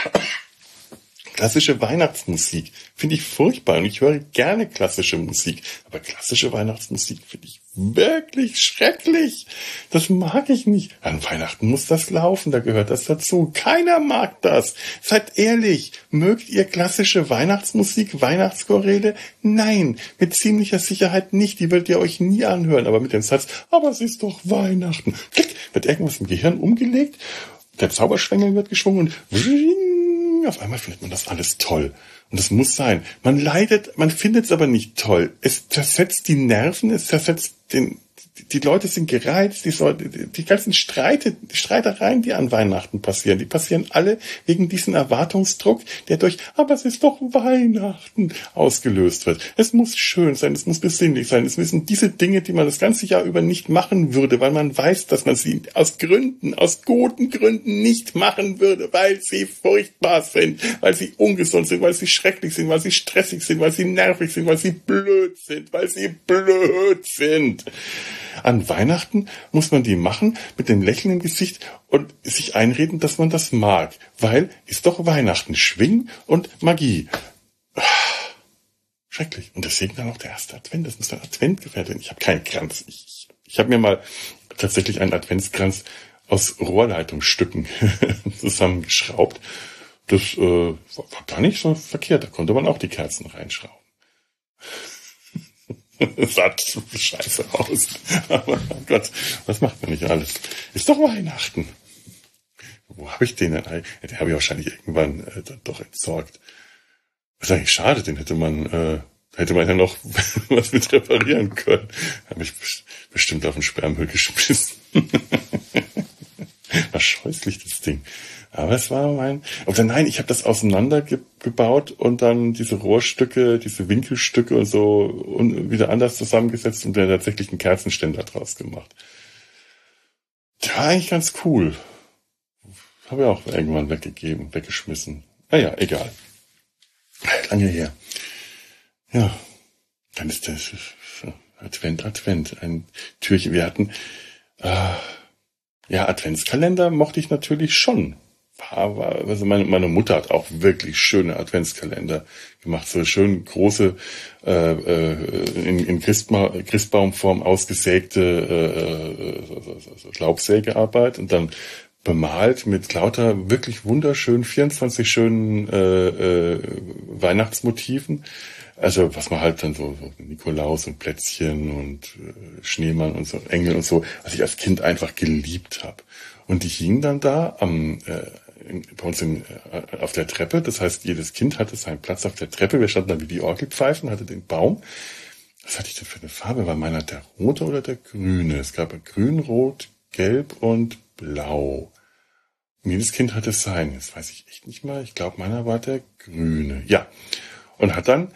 Klassische Weihnachtsmusik finde ich furchtbar und ich höre gerne klassische Musik. Aber klassische Weihnachtsmusik finde ich wirklich schrecklich. Das mag ich nicht. An Weihnachten muss das laufen, da gehört das dazu. Keiner mag das. Seid ehrlich, mögt ihr klassische Weihnachtsmusik, Weihnachtschoräle? Nein, mit ziemlicher Sicherheit nicht. Die werdet ihr euch nie anhören. Aber mit dem Satz, aber es ist doch Weihnachten. Klick, wird irgendwas im Gehirn umgelegt, der Zauberschwengel wird geschwungen und auf einmal findet man das alles toll. Und es muss sein. Man leidet, man findet es aber nicht toll. Es zersetzt die Nerven, es zersetzt die Leute sind gereizt, die ganzen Streitereien, die an Weihnachten passieren, die passieren alle wegen diesem Erwartungsdruck, der aber es ist doch Weihnachten ausgelöst wird. Es muss schön sein, es muss besinnlich sein, es müssen diese Dinge, die man das ganze Jahr über nicht machen würde, weil man weiß, dass man sie aus guten Gründen nicht machen würde, weil sie furchtbar sind, weil sie ungesund sind, weil sie schrecklich sind, weil sie stressig sind, weil sie nervig sind, weil sie blöd sind, an Weihnachten muss man die machen mit dem Lächeln im Gesicht und sich einreden, dass man das mag. Weil ist doch Weihnachten, Schwingen und Magie. Schrecklich. Und deswegen dann auch der erste Advent. Das muss ein Advent gefeiert werden. Ich habe keinen Kranz. Ich habe mir mal tatsächlich einen Adventskranz aus Rohrleitungsstücken zusammengeschraubt. Das war gar nicht so verkehrt. Da konnte man auch die Kerzen reinschrauben. Das sah scheiße aus. Aber oh Gott, was macht man nicht alles? Ist doch Weihnachten. Wo habe ich den denn? Den habe ich wahrscheinlich irgendwann dann doch entsorgt. Das ist eigentlich schade, den hätte man ja noch was mit reparieren können. Habe ich bestimmt auf den Sperrmüll geschmissen. War scheußlich, das Ding. Aber es war oder nein, ich habe das auseinandergebaut und dann diese Rohrstücke, diese Winkelstücke und so und wieder anders zusammengesetzt und dann tatsächlich einen Kerzenständer draus gemacht. Der war eigentlich ganz cool. Habe ich auch irgendwann weggeschmissen. Naja, egal. Lange her. Ja, dann ist das Advent, ein Türchen. Wir hatten, Adventskalender mochte ich natürlich schon. Also meine Mutter hat auch wirklich schöne Adventskalender gemacht, so schön große, in Christbaumform ausgesägte Laubsägearbeit und dann bemalt mit lauter wirklich wunderschönen 24 schönen Weihnachtsmotiven. Also was man halt dann so Nikolaus und Plätzchen und Schneemann und so Engel und so, was ich als Kind einfach geliebt habe. Und die hingen dann da bei uns auf der Treppe. Das heißt, jedes Kind hatte seinen Platz auf der Treppe. Wir standen dann wie die Orgelpfeifen, hatte den Baum. Was hatte ich denn für eine Farbe? War meiner der rote oder der grüne? Es gab grün, rot, gelb und blau. Und jedes Kind hatte sein. Jetzt weiß ich echt nicht mal. Ich glaube, meiner war der grüne. Ja. Und hat dann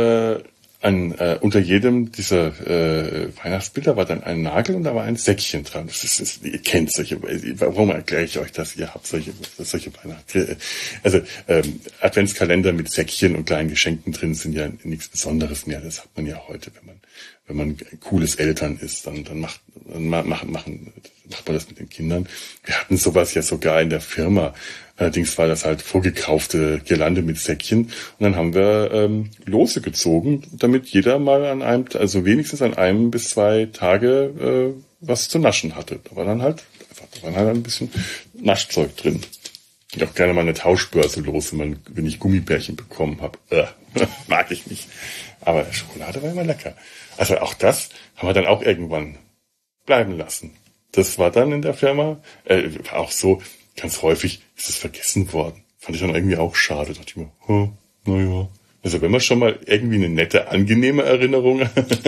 unter jedem dieser Weihnachtsbilder war dann ein Nagel und da war ein Säckchen dran. Ihr kennt solche, warum erkläre ich euch das? Ihr habt solche Weihnachten. Also Adventskalender mit Säckchen und kleinen Geschenken drin sind ja nichts Besonderes mehr. Das hat man ja heute, wenn man cooles Eltern ist, dann macht man das mit den Kindern. Wir hatten sowas ja sogar in der Firma. Allerdings war das halt vorgekaufte Girlande mit Säckchen. Und dann haben wir Lose gezogen, damit jeder mal also wenigstens an einem bis 2 Tage was zu naschen hatte. Da waren halt ein bisschen Naschzeug drin. Ich auch gerne mal eine Tauschbörse los, wenn ich Gummibärchen bekommen habe. Mag ich nicht. Aber Schokolade war immer lecker. Also auch das haben wir dann auch irgendwann bleiben lassen. Das war dann in der Firma auch so, ganz häufig ist es vergessen worden. Fand ich dann irgendwie auch schade. Da dachte ich mir, naja. Also wenn man schon mal irgendwie eine nette, angenehme Erinnerung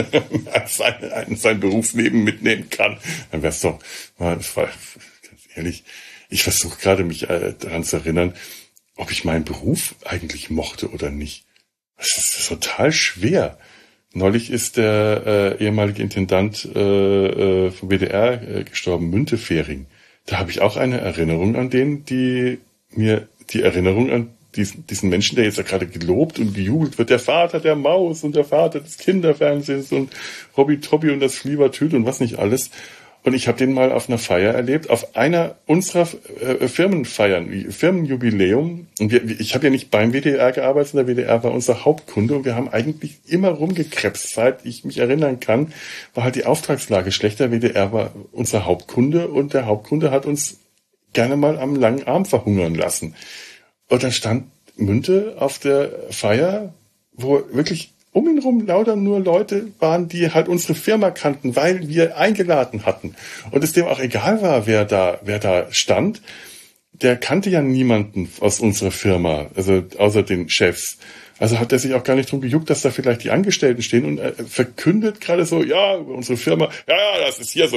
an sein Berufsleben mitnehmen kann, dann wär's doch, das war, ganz ehrlich, ich versuche gerade mich daran zu erinnern, ob ich meinen Beruf eigentlich mochte oder nicht. Das ist total schwer. Neulich ist der ehemalige Intendant vom WDR gestorben, Müntefering. Da habe ich auch eine Erinnerung an den, die mir die Erinnerung an diesen Menschen, der jetzt ja gerade gelobt und gejubelt wird, der Vater der Maus und der Vater des Kinderfernsehens und Hobby Tobby und das Flievertüt und was nicht alles. Und ich habe den mal auf einer Feier erlebt, auf einer unserer Firmenfeiern, Firmenjubiläum. Und ich habe ja nicht beim WDR gearbeitet, der WDR war unser Hauptkunde und wir haben eigentlich immer rumgekrebst. Seit ich mich erinnern kann, war halt die Auftragslage schlecht. Der WDR war unser Hauptkunde und der Hauptkunde hat uns gerne mal am langen Arm verhungern lassen. Und dann stand Münte auf der Feier, wo wirklich um ihn rum lauter nur Leute waren, die halt unsere Firma kannten, weil wir eingeladen hatten. Und es dem auch egal war, wer da stand. Der kannte ja niemanden aus unserer Firma, also außer den Chefs. Also hat er sich auch gar nicht drum gejuckt, dass da vielleicht die Angestellten stehen und verkündet gerade so, ja, unsere Firma, ja, das ist hier so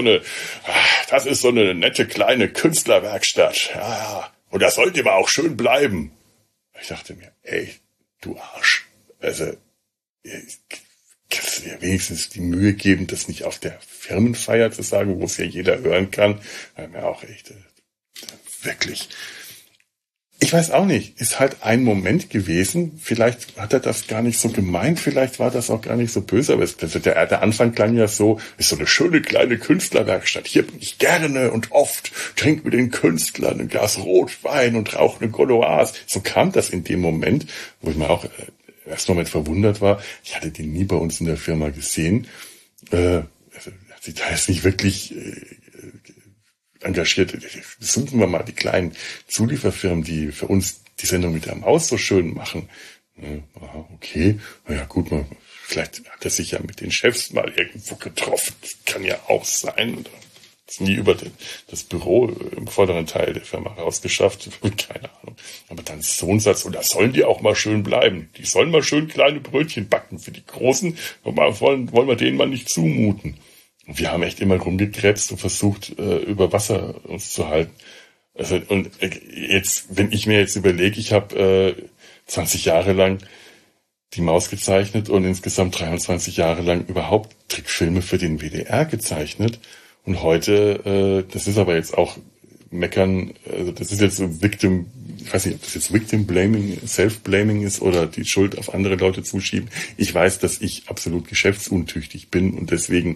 eine nette kleine Künstlerwerkstatt. Ja. Und das sollte aber auch schön bleiben. Ich dachte mir, ey, du Arsch. Also, kannst du dir wenigstens die Mühe geben, das nicht auf der Firmenfeier zu sagen, wo es ja jeder hören kann. Ja, auch echt, wirklich. Ich Ich weiß auch nicht. Ist halt ein Moment gewesen. Vielleicht hat er das gar nicht so gemeint. Vielleicht war das auch gar nicht so böse. Aber der Anfang klang ja so, ist so eine schöne kleine Künstlerwerkstatt. Hier bin ich gerne und oft. Trink mit den Künstlern ein Glas Rotwein und rauche eine Gauloise. So kam das in dem Moment, wo ich mir auch erst Moment verwundert war. Ich hatte den nie bei uns in der Firma gesehen. Also, hat sich da jetzt nicht wirklich engagiert. Suchen wir mal die kleinen Zulieferfirmen, die für uns die Sendung mit der Maus so schön machen. Okay, naja gut, vielleicht hat er sich ja mit den Chefs mal irgendwo getroffen. Das kann ja auch sein. Oder ist nie über das Büro im vorderen Teil der Firma rausgeschafft. Keine Ahnung. Aber dann so ein Satz, und da sollen die auch mal schön bleiben. Die sollen mal schön kleine Brötchen backen. Für die Großen wollen wir denen mal nicht zumuten. Und wir haben echt immer rumgekrebst und versucht, über Wasser uns zu halten. Also, und jetzt, wenn ich mir jetzt überlege, ich habe 20 Jahre lang die Maus gezeichnet und insgesamt 23 Jahre lang überhaupt Trickfilme für den WDR gezeichnet. Und heute, das ist aber jetzt auch Meckern, also das ist jetzt so Victim, ich weiß nicht, ob das jetzt Victim Blaming, Self-Blaming ist oder die Schuld auf andere Leute zuschieben. Ich weiß, dass ich absolut geschäftsuntüchtig bin und deswegen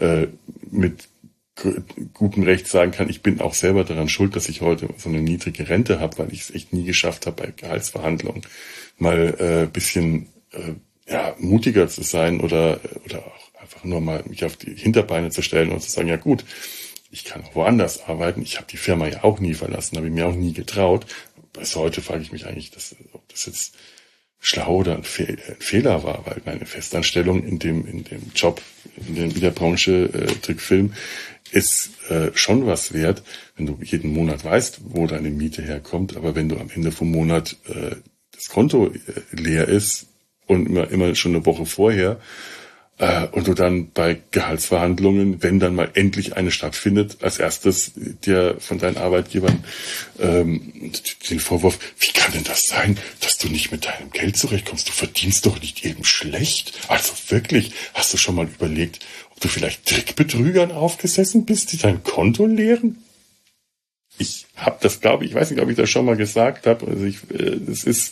mit gutem Recht sagen kann, ich bin auch selber daran schuld, dass ich heute so eine niedrige Rente habe, weil ich es echt nie geschafft habe, bei Gehaltsverhandlungen mal bisschen mutiger zu sein oder auch einfach nur mal mich auf die Hinterbeine zu stellen und zu sagen, ja gut, ich kann auch woanders arbeiten. Ich habe die Firma ja auch nie verlassen, habe ich mir auch nie getraut. Bis heute frage ich mich eigentlich, ob das jetzt schlau oder ein Fehler war, weil meine Festanstellung in dem Job, in der Branche Trickfilm ist schon was wert, wenn du jeden Monat weißt, wo deine Miete herkommt. Aber wenn du am Ende vom Monat das Konto leer ist und immer schon eine Woche vorher, und du dann bei Gehaltsverhandlungen, wenn dann mal endlich eine stattfindet, als erstes dir von deinen Arbeitgebern den Vorwurf, wie kann denn das sein, dass du nicht mit deinem Geld zurechtkommst? Du verdienst doch nicht eben schlecht. Also wirklich, hast du schon mal überlegt, ob du vielleicht Trickbetrügern aufgesessen bist, die dein Konto leeren? Ich habe das, glaube ich, weiß nicht, ob ich das schon mal gesagt habe. Also es ist,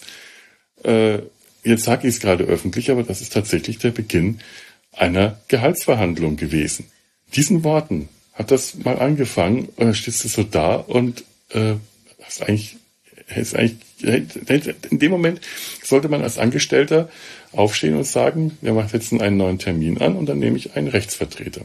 jetzt sage ich es gerade öffentlich, aber das ist tatsächlich der Beginn einer Gehaltsverhandlung gewesen. Diesen Worten hat das mal angefangen und dann stehst du so da und in dem Moment sollte man als Angestellter aufstehen und sagen, wir setzen einen neuen Termin an und dann nehme ich einen Rechtsvertreter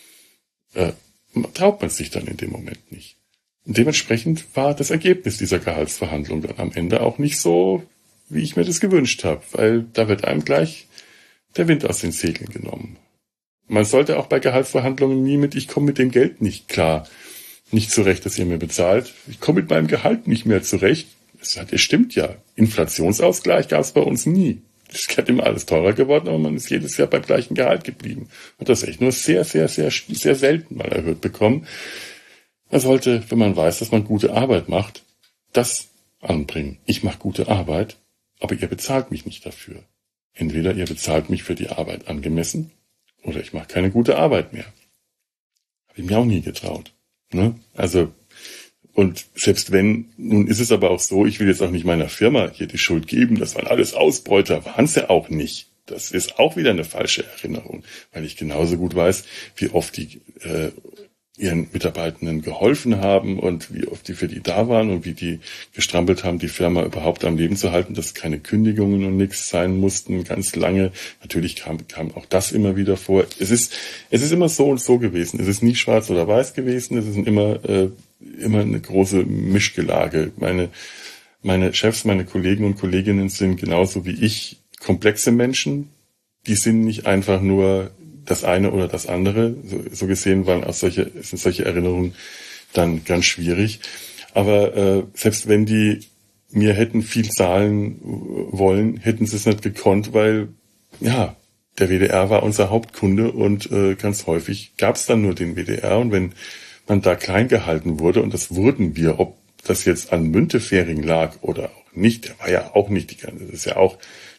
mit. Traut man sich dann in dem Moment nicht. Und dementsprechend war das Ergebnis dieser Gehaltsverhandlung dann am Ende auch nicht so, wie ich mir das gewünscht habe, weil da wird einem gleich der Wind aus den Segeln genommen. Man sollte auch bei Gehaltsverhandlungen nie ich komme mit dem Geld nicht klar, nicht zurecht, dass ihr mir bezahlt. Ich komme mit meinem Gehalt nicht mehr zurecht. Es stimmt ja. Inflationsausgleich gab es bei uns nie. Es ist immer alles teurer geworden, aber man ist jedes Jahr beim gleichen Gehalt geblieben. Hat das echt nur sehr, sehr, sehr, sehr selten mal erhöht bekommen. Man sollte, wenn man weiß, dass man gute Arbeit macht, das anbringen. Ich mache gute Arbeit, aber ihr bezahlt mich nicht dafür. Entweder ihr bezahlt mich für die Arbeit angemessen oder ich mache keine gute Arbeit mehr. Habe ich mir auch nie getraut. Ne? Also, und selbst wenn, nun ist es aber auch so, ich will jetzt auch nicht meiner Firma hier die Schuld geben, das waren alles Ausbeuter, waren es ja auch nicht. Das ist auch wieder eine falsche Erinnerung, weil ich genauso gut weiß, wie oft die ihren Mitarbeitenden geholfen haben und wie oft die für die da waren und wie die gestrampelt haben, die Firma überhaupt am Leben zu halten, dass keine Kündigungen und nichts sein mussten, ganz lange. Natürlich kam auch das immer wieder vor. Es ist immer so und so gewesen. Es ist nie schwarz oder weiß gewesen. Es ist immer eine große Mischgelage. Meine Chefs, meine Kollegen und Kolleginnen sind genauso wie ich komplexe Menschen. Die sind nicht einfach nur das eine oder das andere. So gesehen sind solche Erinnerungen dann ganz schwierig. Aber selbst wenn die mir hätten viel zahlen wollen, hätten sie es nicht gekonnt, weil ja, der WDR war unser Hauptkunde und ganz häufig gab es dann nur den WDR. Und wenn man da klein gehalten wurde, und das wurden wir, ob das jetzt an Müntefering lag oder auch nicht, der war ja auch nicht das ist ja auch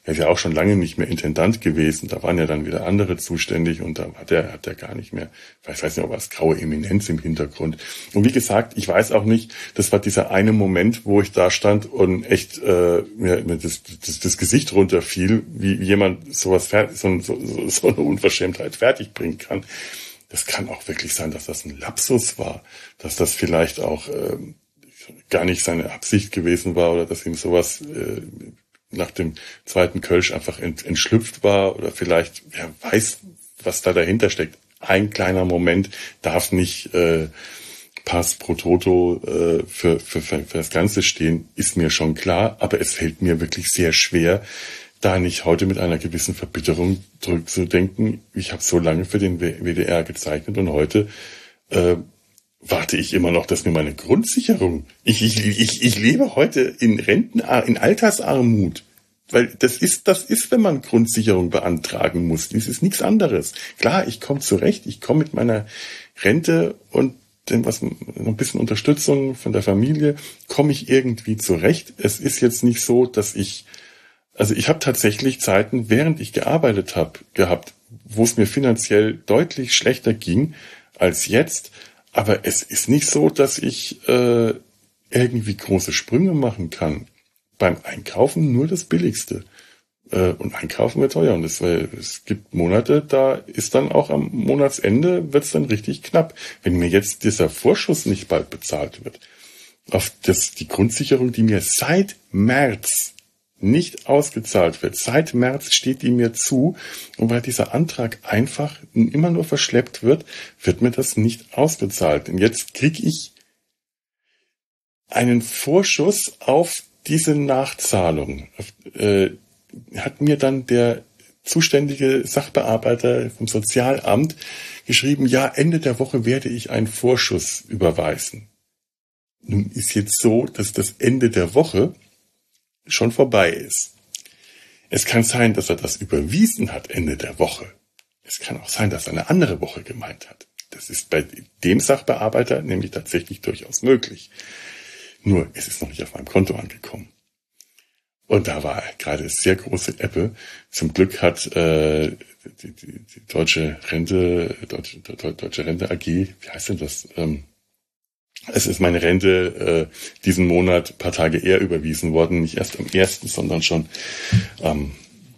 er ist ja auch schon lange nicht mehr Intendant gewesen, da waren ja dann wieder andere zuständig und da hat er gar nicht mehr, ich weiß nicht, ob was graue Eminenz im Hintergrund. Und wie gesagt, ich weiß auch nicht, das war dieser eine Moment, wo ich da stand und echt mir das Gesicht runterfiel, wie jemand sowas so eine Unverschämtheit fertig bringen kann. Das kann auch wirklich sein, dass das ein Lapsus war, dass das vielleicht auch gar nicht seine Absicht gewesen war oder dass ihm sowas nach dem zweiten Kölsch einfach entschlüpft war oder vielleicht, wer weiß, was da dahinter steckt. Ein kleiner Moment darf nicht Pass pro Toto für das Ganze stehen, ist mir schon klar, aber es fällt mir wirklich sehr schwer, da nicht heute mit einer gewissen Verbitterung zurückzudenken. Ich habe so lange für den WDR gezeichnet und heute warte ich immer noch, dass mir meine Grundsicherung. Ich lebe heute in Altersarmut. Weil das ist, wenn man Grundsicherung beantragen muss. Das ist nichts anderes. Klar, ich komme zurecht, ich komme mit meiner Rente und noch ein bisschen Unterstützung von der Familie, komme ich irgendwie zurecht. Es ist jetzt nicht so, dass ich habe tatsächlich Zeiten, während ich gearbeitet habe, gehabt, wo es mir finanziell deutlich schlechter ging als jetzt. Aber es ist nicht so, dass ich irgendwie große Sprünge machen kann. Beim Einkaufen nur das Billigste. Und Einkaufen wird teuer. Und es gibt Monate, da ist dann auch am Monatsende wird's dann richtig knapp. Wenn mir jetzt dieser Vorschuss nicht bald bezahlt wird, auf die Grundsicherung, die mir seit März nicht ausgezahlt wird. Seit März steht die mir zu. Und weil dieser Antrag einfach immer nur verschleppt wird mir das nicht ausgezahlt. Und jetzt kriege ich einen Vorschuss auf diese Nachzahlung. Hat mir dann der zuständige Sachbearbeiter vom Sozialamt geschrieben, ja, Ende der Woche werde ich einen Vorschuss überweisen. Nun ist jetzt so, dass das Ende der Woche schon vorbei ist. Es kann sein, dass er das überwiesen hat Ende der Woche. Es kann auch sein, dass er eine andere Woche gemeint hat. Das ist bei dem Sachbearbeiter nämlich tatsächlich durchaus möglich. Nur, es ist noch nicht auf meinem Konto angekommen. Und da war gerade sehr große Ebbe. Zum Glück hat die Deutsche Rente AG, wie heißt denn das? Es ist meine Rente diesen Monat ein paar Tage eher überwiesen worden. Nicht erst am 1., sondern schon am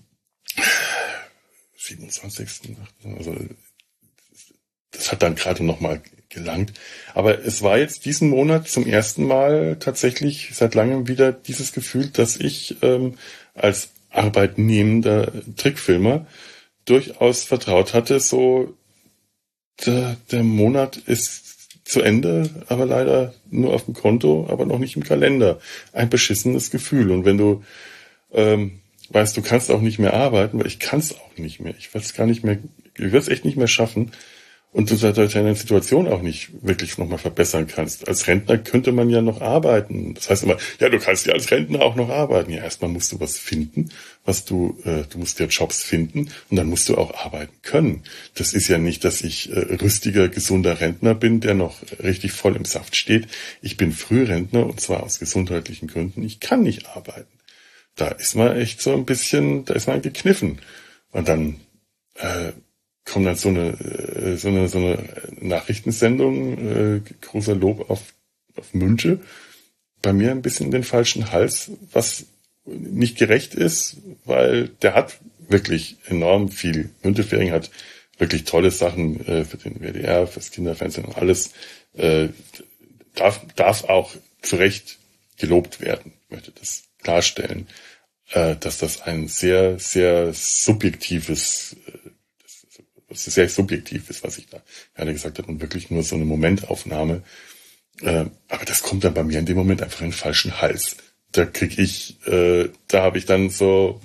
27. Also das hat dann gerade nochmal gelangt. Aber es war jetzt diesen Monat zum ersten Mal tatsächlich seit langem wieder dieses Gefühl, dass ich als arbeitnehmender Trickfilmer durchaus vertraut hatte, so der Monat ist zu Ende, aber leider nur auf dem Konto, aber noch nicht im Kalender. Ein beschissenes Gefühl. Und wenn du weißt, du kannst auch nicht mehr arbeiten, weil ich kann es auch nicht mehr. Ich werde es echt nicht mehr schaffen. Und du deine Situation auch nicht wirklich nochmal verbessern kannst. Als Rentner könnte man ja noch arbeiten. Das heißt immer, ja, du kannst ja als Rentner auch noch arbeiten. Ja, erstmal musst du was finden, du musst ja Jobs finden und dann musst du auch arbeiten können. Das ist ja nicht, dass ich rüstiger, gesunder Rentner bin, der noch richtig voll im Saft steht. Ich bin Frührentner und zwar aus gesundheitlichen Gründen. Ich kann nicht arbeiten. Da ist man echt so ein bisschen, da ist man gekniffen. Und dann kommt dann so eine Nachrichtensendung, großer Lob auf Münche, bei mir ein bisschen in den falschen Hals, was nicht gerecht ist, weil der hat wirklich enorm viel. Müntefering hat wirklich tolle Sachen für den WDR, fürs Kinderfernsehen und alles. Darf auch zu Recht gelobt werden. Ich möchte das klarstellen, dass das ein sehr, sehr subjektives sehr subjektiv ist, was ich da gerade gesagt habe und wirklich nur so eine Momentaufnahme. Aber das kommt dann bei mir in dem Moment einfach in den falschen Hals. Da habe ich dann so,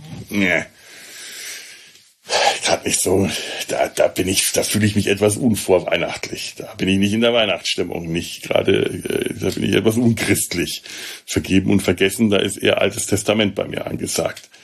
gerade nicht so, da fühle ich mich etwas unvorweihnachtlich. Da bin ich nicht in der Weihnachtsstimmung, da bin ich etwas unchristlich. Vergeben und vergessen, da ist eher Altes Testament bei mir angesagt.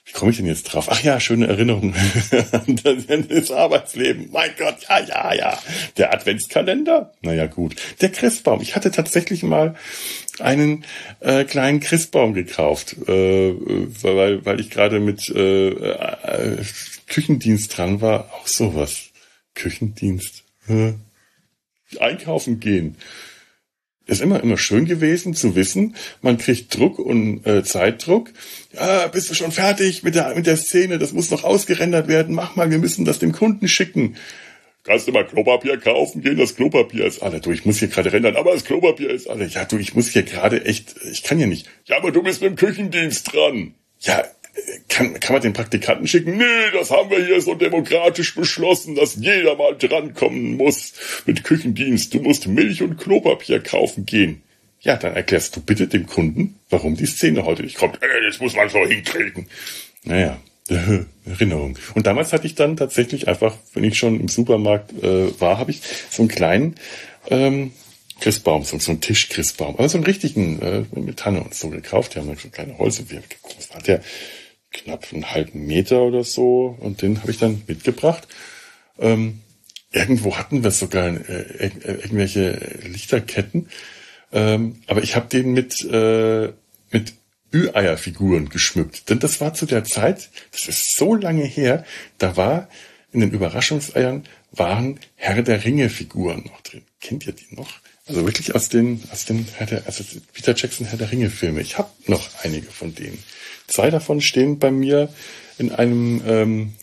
Wie komme ich denn jetzt drauf? Ach ja, schöne Erinnerung an das Arbeitsleben. Mein Gott, ja. Der Adventskalender? Naja, gut. Der Christbaum. Ich hatte tatsächlich mal einen kleinen Christbaum gekauft, weil ich gerade mit Küchendienst dran war. Auch sowas. Küchendienst. Einkaufen gehen. Ist immer schön gewesen zu wissen, man kriegt Druck und Zeitdruck. Ja, bist du schon fertig mit der Szene? Das muss noch ausgerendert werden. Mach mal, wir müssen das dem Kunden schicken. Kannst du mal Klopapier kaufen gehen? Das Klopapier ist alle. Du, ich muss hier gerade rendern, aber das Klopapier ist alle. Ja, du, ich muss hier gerade echt, ich kann ja nicht. Ja, aber du bist mit dem Küchendienst dran. Ja, kann man den Praktikanten schicken? Nee, das haben wir hier so demokratisch beschlossen, dass jeder mal drankommen muss mit Küchendienst. Du musst Milch und Klopapier kaufen gehen. Ja, dann erklärst du bitte dem Kunden, warum die Szene heute nicht kommt. Das muss man so hinkriegen. Naja, Erinnerung. Und damals hatte ich dann tatsächlich einfach, wenn ich schon im Supermarkt war, habe ich so einen kleinen Christbaum, so einen Tischchristbaum, aber so einen richtigen mit Tanne und so gekauft. Die haben dann so kleine Holz. Wie groß war der? Knapp einen halben Meter oder so, und den habe ich dann mitgebracht. Irgendwo hatten wir sogar irgendwelche Lichterketten, aber ich habe den mit Ü-Eier-Figuren geschmückt, denn das war zu der Zeit, das ist so lange her, da war in den Überraschungseiern waren Herr der Ringe-Figuren noch drin. Kennt ihr die noch? Also wirklich aus den Peter Jackson Herr der Ringe-Filme. Ich habe noch einige von denen. 2 davon stehen bei mir in einem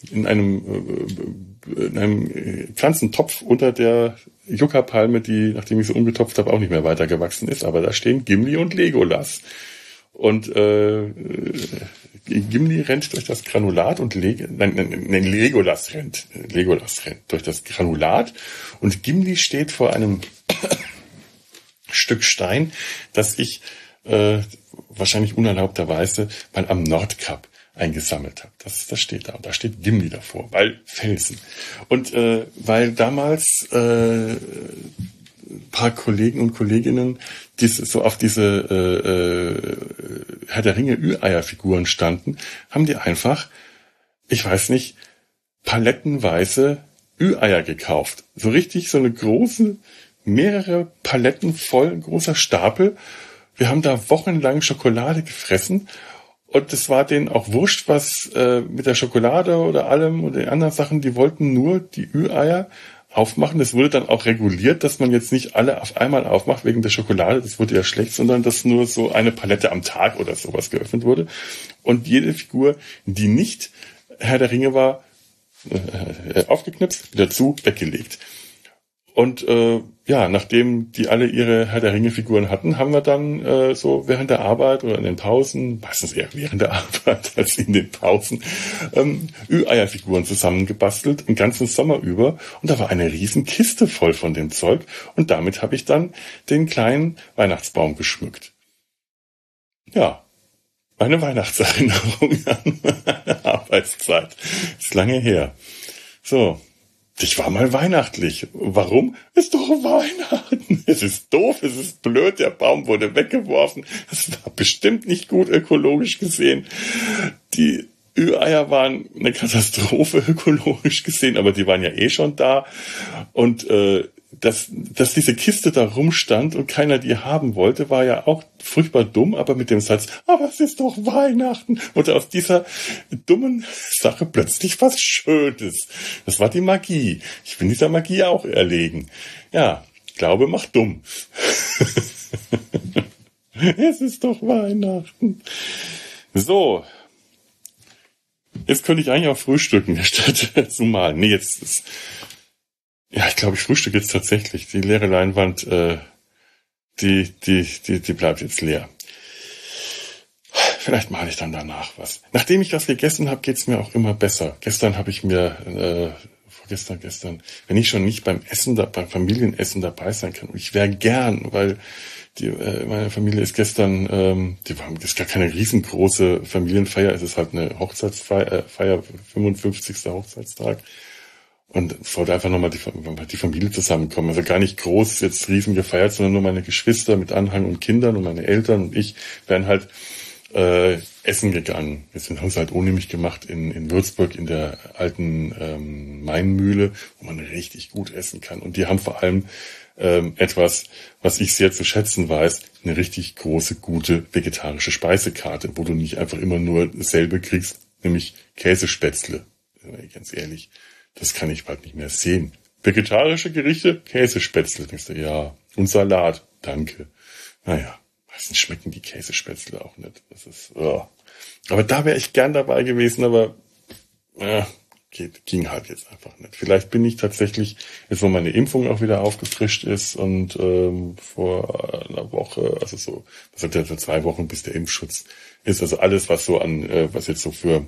Pflanzentopf unter der Yucca-Palme, die, nachdem ich sie umgetopft habe, auch nicht mehr weitergewachsen ist. Aber da stehen Gimli und Legolas. Und Gimli rennt durch das Granulat und Legolas rennt durch das Granulat und Gimli steht vor einem Stück Stein, das ich wahrscheinlich unerlaubterweise mal am Nordkap eingesammelt habe. Das steht da. Und da steht Gimli davor, weil Felsen. Und weil damals ein paar Kollegen und Kolleginnen so auf diese Herr der Ringe Ü-Eier-Figuren standen, haben die einfach, ich weiß nicht, palettenweise Ü-Eier gekauft. So richtig, so eine große, mehrere Paletten voll, ein großer Stapel. Wir haben da wochenlang Schokolade gefressen und es war denen auch wurscht, was mit der Schokolade oder allem und den anderen Sachen, die wollten nur die Ü-Eier aufmachen. Das wurde dann auch reguliert, dass man jetzt nicht alle auf einmal aufmacht wegen der Schokolade, das wurde ja schlecht, sondern dass nur so eine Palette am Tag oder sowas geöffnet wurde. Und jede Figur, die nicht Herr der Ringe war, aufgeknipst, wieder zu, weggelegt. Und nachdem die alle ihre Herr der Ringe-Figuren hatten, haben wir dann so während der Arbeit oder in den Pausen, meistens eher während der Arbeit als in den Pausen, Ü-Eier-Figuren zusammengebastelt, den ganzen Sommer über. Und da war eine riesen Kiste voll von dem Zeug. Und damit habe ich dann den kleinen Weihnachtsbaum geschmückt. Ja, meine Weihnachtserinnerung an meine Arbeitszeit. Ist lange her. So. Ich war mal weihnachtlich. Warum? Ist doch Weihnachten. Es ist doof, es ist blöd, der Baum wurde weggeworfen. Es war bestimmt nicht gut ökologisch gesehen. Die Ü-Eier waren eine Katastrophe ökologisch gesehen, aber die waren ja eh schon da. Und dass diese Kiste da rumstand und keiner die haben wollte, war ja auch furchtbar dumm, aber mit dem Satz, aber es ist doch Weihnachten. Und aus dieser dummen Sache plötzlich was Schönes. Das war die Magie. Ich bin dieser Magie auch erlegen. Ja, Glaube macht dumm. Es ist doch Weihnachten. So. Jetzt könnte ich eigentlich auch frühstücken, statt zu malen. Nee, jetzt ist... Ja, ich glaube, ich frühstücke jetzt tatsächlich. Die leere Leinwand, die bleibt jetzt leer. Vielleicht male ich dann danach was. Nachdem ich das gegessen habe, geht's mir auch immer besser. Gestern habe ich mir, gestern, wenn ich schon nicht beim Familienessen dabei sein kann, und ich wäre gern, weil meine Familie ist gestern, das ist gar keine riesengroße Familienfeier, es ist halt eine Hochzeitsfeier, 55. Hochzeitstag. Und es wollte einfach nochmal die Familie zusammenkommen. Also gar nicht groß jetzt riesen gefeiert, sondern nur meine Geschwister mit Anhang und Kindern und meine Eltern und ich werden halt essen gegangen. Wir haben es halt ohne mich gemacht in Würzburg in der alten Mainmühle, wo man richtig gut essen kann. Und die haben vor allem etwas, was ich sehr zu schätzen weiß, eine richtig große, gute vegetarische Speisekarte, wo du nicht einfach immer nur dasselbe kriegst, nämlich Käsespätzle. Ganz ehrlich, das kann ich bald nicht mehr sehen. Vegetarische Gerichte, Käsespätzle. Denkst du, ja, und Salat, danke. Naja, meistens schmecken die Käsespätzle auch nicht. Das ist, oh. Aber da wäre ich gern dabei gewesen, aber ging halt jetzt einfach nicht. Vielleicht bin ich tatsächlich, jetzt wo meine Impfung auch wieder aufgefrischt ist und vor einer Woche, also so, was hat der so 2 Wochen, bis der Impfschutz ist, also alles, was so an, was jetzt so für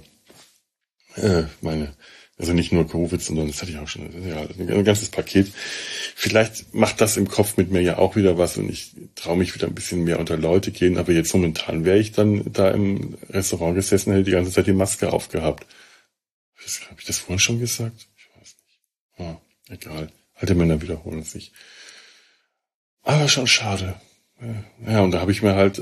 also nicht nur Covid, sondern das hatte ich auch schon, ja, ein ganzes Paket. Vielleicht macht das im Kopf mit mir ja auch wieder was und ich traue mich wieder ein bisschen mehr unter Leute gehen, aber jetzt momentan wäre ich dann da im Restaurant gesessen, hätte die ganze Zeit die Maske aufgehabt. Habe ich das vorhin schon gesagt? Ich weiß nicht. Ja, egal. Alte Männer wiederholen sich. Aber schon schade. Ja, und da habe ich mir halt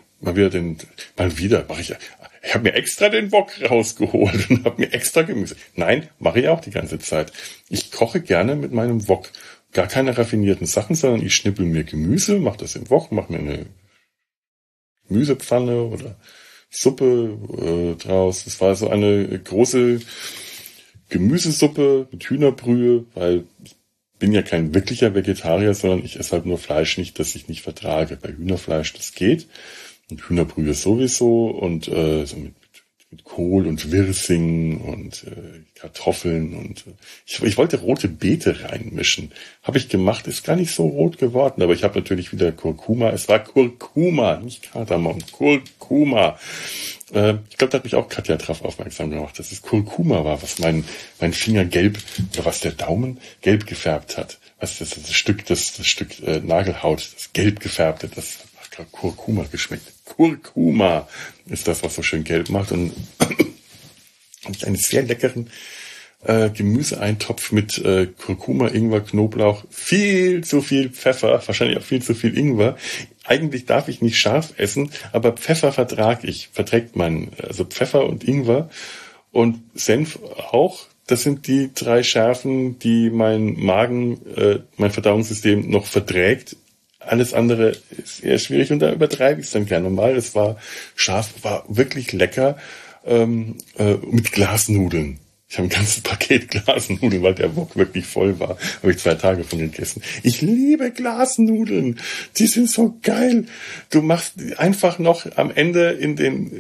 ich habe mir extra den Wok rausgeholt und habe mir extra Gemüse. Nein, mache ich auch die ganze Zeit. Ich koche gerne mit meinem Wok. Gar keine raffinierten Sachen, sondern ich schnippel mir Gemüse, mache das im Wok, mache mir eine Gemüsepfanne oder Suppe draus. Das war so eine große Gemüsesuppe mit Hühnerbrühe, weil ich bin ja kein wirklicher Vegetarier, sondern ich esse halt nur Fleisch nicht, das ich nicht vertrage. Bei Hühnerfleisch, das geht. Und Hühnerbrühe sowieso und so mit Kohl und Wirsing und Kartoffeln und ich wollte rote Beete reinmischen. Habe ich gemacht, ist gar nicht so rot geworden, aber ich habe natürlich wieder Kurkuma. Es war Kurkuma, nicht Kardamom, Kurkuma. Ich glaube, da hat mich auch Katja drauf aufmerksam gemacht, dass es Kurkuma war, was mein Finger gelb oder was der Daumen gelb gefärbt hat. Was das Stück Nagelhaut, das gelb gefärbte, das hat Kurkuma geschmeckt. Kurkuma ist das, was so schön gelb macht. Und habe ich einen sehr leckeren Gemüseeintopf mit Kurkuma, Ingwer, Knoblauch, viel zu viel Pfeffer, wahrscheinlich auch viel zu viel Ingwer. Eigentlich darf ich nicht scharf essen, aber Pfeffer verträgt man. Also Pfeffer und Ingwer und Senf auch. Das sind die 3 Schärfen, die mein Magen, mein Verdauungssystem noch verträgt. Alles andere ist eher schwierig und da übertreibe ich es dann gerne mal. Es war scharf, war wirklich lecker mit Glasnudeln. Ich habe ein ganzes Paket Glasnudeln, weil der Wok wirklich voll war. Habe ich 2 Tage von gegessen. Ich liebe Glasnudeln. Die sind so geil. Du machst einfach noch am Ende in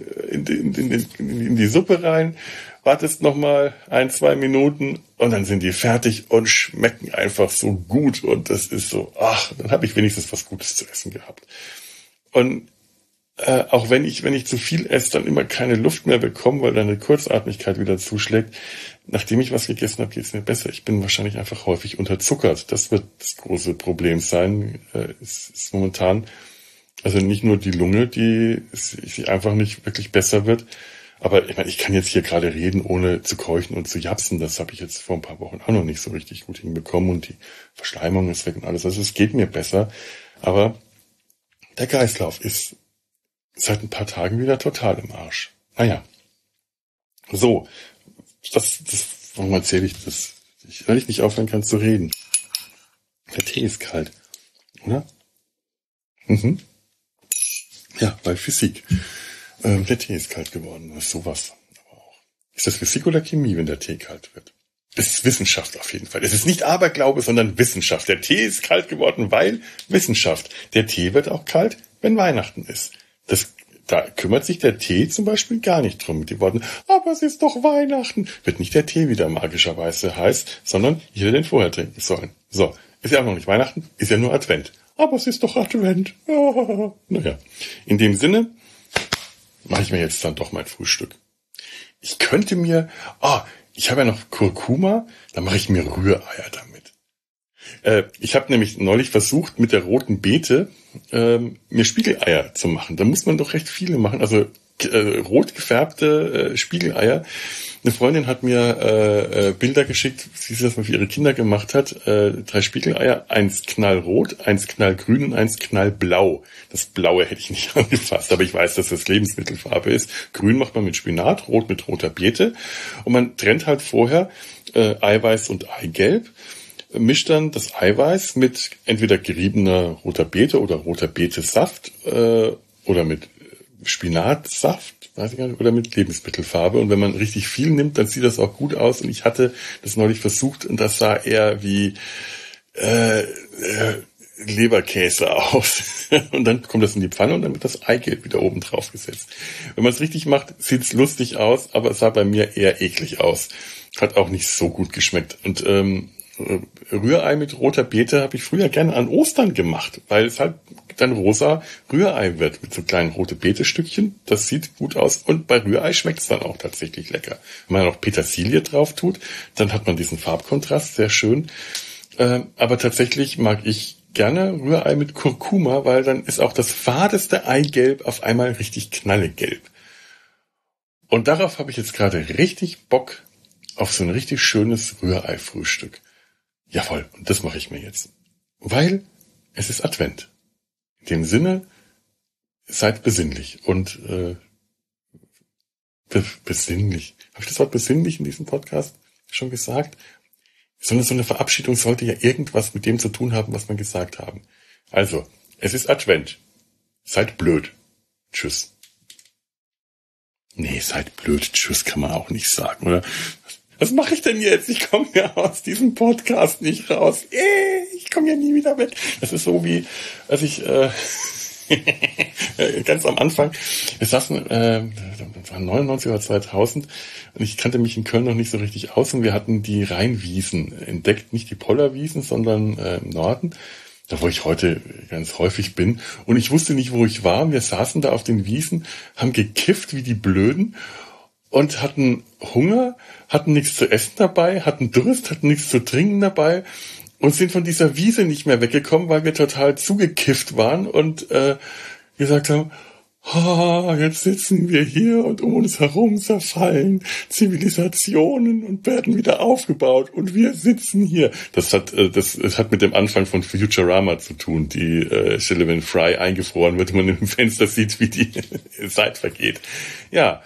die Suppe rein, wartest nochmal 1-2 Minuten und dann sind die fertig und schmecken einfach so gut. Und das ist so, dann habe ich wenigstens was Gutes zu essen gehabt. Und auch wenn ich zu viel esse, dann immer keine Luft mehr bekomme, weil dann eine Kurzatmigkeit wieder zuschlägt. Nachdem ich was gegessen habe, geht es mir besser. Ich bin wahrscheinlich einfach häufig unterzuckert. Das wird das große Problem sein. Es ist momentan, also nicht nur die Lunge, die einfach nicht wirklich besser wird. Aber ich meine, ich kann jetzt hier gerade reden, ohne zu keuchen und zu japsen. Das habe ich jetzt vor ein paar Wochen auch noch nicht so richtig gut hinbekommen. Und die Verschleimung ist weg und alles. Also es geht mir besser. Aber der Kreislauf ist seit ein paar Tagen wieder total im Arsch. Naja. So. Warum erzähle ich das? Weil ich nicht aufhören kann zu reden. Der Tee ist kalt. Oder? Mhm. Ja, bei Physik. Der Tee ist kalt geworden. Das ist sowas. Aber auch. Ist das Physik oder Chemie, wenn der Tee kalt wird? Es ist Wissenschaft auf jeden Fall. Es ist nicht Aberglaube, sondern Wissenschaft. Der Tee ist kalt geworden, weil Wissenschaft. Der Tee wird auch kalt, wenn Weihnachten ist. Da kümmert sich der Tee zum Beispiel gar nicht drum mit den Worten, aber es ist doch Weihnachten. Wird nicht der Tee wieder magischerweise heiß, sondern ich hätte den vorher trinken sollen. So, ist ja auch noch nicht Weihnachten, ist ja nur Advent. Aber es ist doch Advent. Naja, in dem Sinne mache ich mir jetzt dann doch mein Frühstück. Ich könnte mir, ich habe ja noch Kurkuma, da mache ich mir Rühreier damit. Ich habe nämlich neulich versucht, mit der roten Beete mir Spiegeleier zu machen. Da muss man doch recht viele machen. Also rot gefärbte Spiegeleier. Eine Freundin hat mir Bilder geschickt, wie sie das mal für ihre Kinder gemacht hat. 3 Spiegeleier, 1 knallrot, 1 knallgrün und 1 knallblau. Das Blaue hätte ich nicht angefasst, aber ich weiß, dass das Lebensmittelfarbe ist. Grün macht man mit Spinat, rot mit roter Beete. Und man trennt halt vorher Eiweiß und Eigelb, mischt dann das Eiweiß mit entweder geriebener roter Beete oder roter Beetesaft oder mit Spinatsaft, weiß ich gar nicht, oder mit Lebensmittelfarbe. Und wenn man richtig viel nimmt, dann sieht das auch gut aus. Und ich hatte das neulich versucht und das sah eher wie Leberkäse aus. Und dann kommt das in die Pfanne und dann wird das Eigelb wieder oben drauf gesetzt. Wenn man es richtig macht, sieht es lustig aus, aber es sah bei mir eher eklig aus. Hat auch nicht so gut geschmeckt. Und Rührei mit roter Beete habe ich früher gerne an Ostern gemacht, weil es halt dann rosa Rührei wird mit so kleinen rote Beete-Stückchen. Das sieht gut aus und bei Rührei schmeckt es dann auch tatsächlich lecker. Wenn man noch Petersilie drauf tut, dann hat man diesen Farbkontrast, sehr schön. Aber tatsächlich mag ich gerne Rührei mit Kurkuma, weil dann ist auch das fadeste Eigelb auf einmal richtig knallegelb. Und darauf habe ich jetzt gerade richtig Bock auf so ein richtig schönes Rührei-Frühstück. Jawohl, und das mache ich mir jetzt. Weil es ist Advent. In dem Sinne, seid besinnlich und besinnlich. Habe ich das Wort besinnlich in diesem Podcast schon gesagt? So eine Verabschiedung sollte ja irgendwas mit dem zu tun haben, was wir gesagt haben. Also, es ist Advent. Seid blöd. Tschüss. Nee, seid blöd. Tschüss kann man auch nicht sagen, oder? Was mache ich denn jetzt? Ich komme ja aus diesem Podcast nicht raus. Ich komme ja nie wieder weg. Das ist so wie, als ich ganz am Anfang, wir saßen, das war 99 oder 2000 und ich kannte mich in Köln noch nicht so richtig aus und wir hatten die Rheinwiesen entdeckt, nicht die Pollerwiesen, sondern im Norden, da wo ich heute ganz häufig bin und ich wusste nicht, wo ich war und wir saßen da auf den Wiesen, haben gekifft wie die Blöden und hatten Hunger, hatten nichts zu essen dabei, hatten Durst, hatten nichts zu trinken dabei und sind von dieser Wiese nicht mehr weggekommen, weil wir total zugekifft waren und gesagt haben, jetzt sitzen wir hier und um uns herum zerfallen Zivilisationen und werden wieder aufgebaut und wir sitzen hier. Das hat mit dem Anfang von Futurama zu tun. Die Stelle, wenn Fry eingefroren wird, man im Fenster sieht, wie die Zeit vergeht. Ja,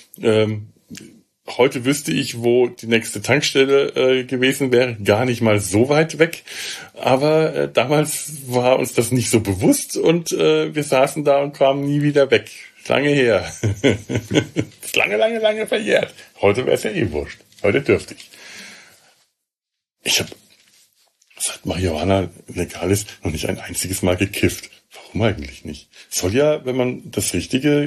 heute wüsste ich, wo die nächste Tankstelle gewesen wäre, gar nicht mal so weit weg. Aber damals war uns das nicht so bewusst und wir saßen da und kamen nie wieder weg. Lange her. Ist lange verjährt. Heute wäre es ja eh wurscht. Heute dürfte ich. Ich habe, seit Marihuana legal ist, noch nicht ein einziges Mal gekifft. Warum eigentlich nicht? Soll ja, wenn man das richtige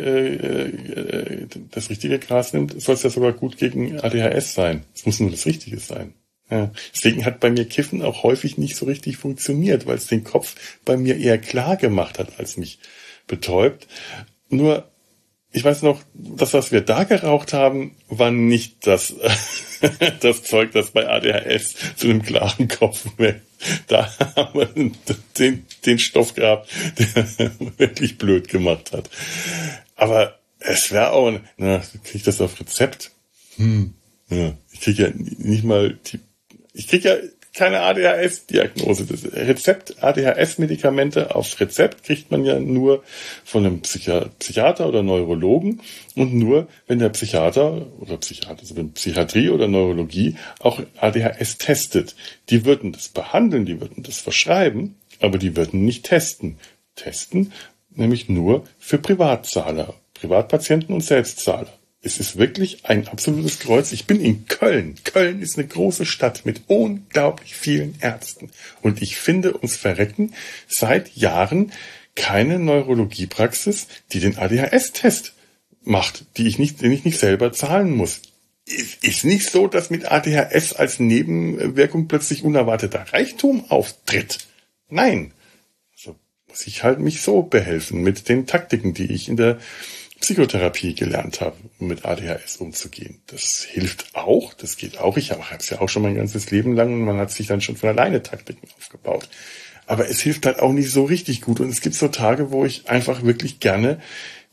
Gras nimmt, soll es ja sogar gut gegen ADHS sein. Es muss nur das Richtige sein. Ja. Deswegen hat bei mir Kiffen auch häufig nicht so richtig funktioniert, weil es den Kopf bei mir eher klar gemacht hat, als mich betäubt. Nur, ich weiß noch, das, was wir da geraucht haben, war nicht das Zeug, das bei ADHS zu einem klaren Kopf wird. Da haben wir den Stoff gehabt, der wirklich blöd gemacht hat. Aber es wäre auch, kriege ich das auf Rezept? Ja, ich kriege ja nicht mal ich kriege ja keine ADHS-Diagnose. Das Rezept ADHS-Medikamente auf Rezept kriegt man ja nur von einem Psychiater oder Neurologen und nur, wenn der Psychiater, also wenn Psychiatrie oder Neurologie auch ADHS testet. Die würden das behandeln, die würden das verschreiben, aber die würden nicht testen. Testen nämlich nur für Privatzahler, Privatpatienten und Selbstzahler. Es ist wirklich ein absolutes Kreuz. Ich bin in Köln. Köln ist eine große Stadt mit unglaublich vielen Ärzten. Und ich finde ums Verrecken seit Jahren keine Neurologiepraxis, die den ADHS-Test macht, den ich nicht selber zahlen muss. Ist nicht so, dass mit ADHS als Nebenwirkung plötzlich unerwarteter Reichtum auftritt. Nein. Also muss ich halt mich so behelfen mit den Taktiken, die ich in der Psychotherapie gelernt habe, um mit ADHS umzugehen. Das hilft auch, das geht auch. Ich habe es ja auch schon mein ganzes Leben lang und man hat sich dann schon von alleine Taktiken aufgebaut. Aber es hilft halt auch nicht so richtig gut und es gibt so Tage, wo ich einfach wirklich gerne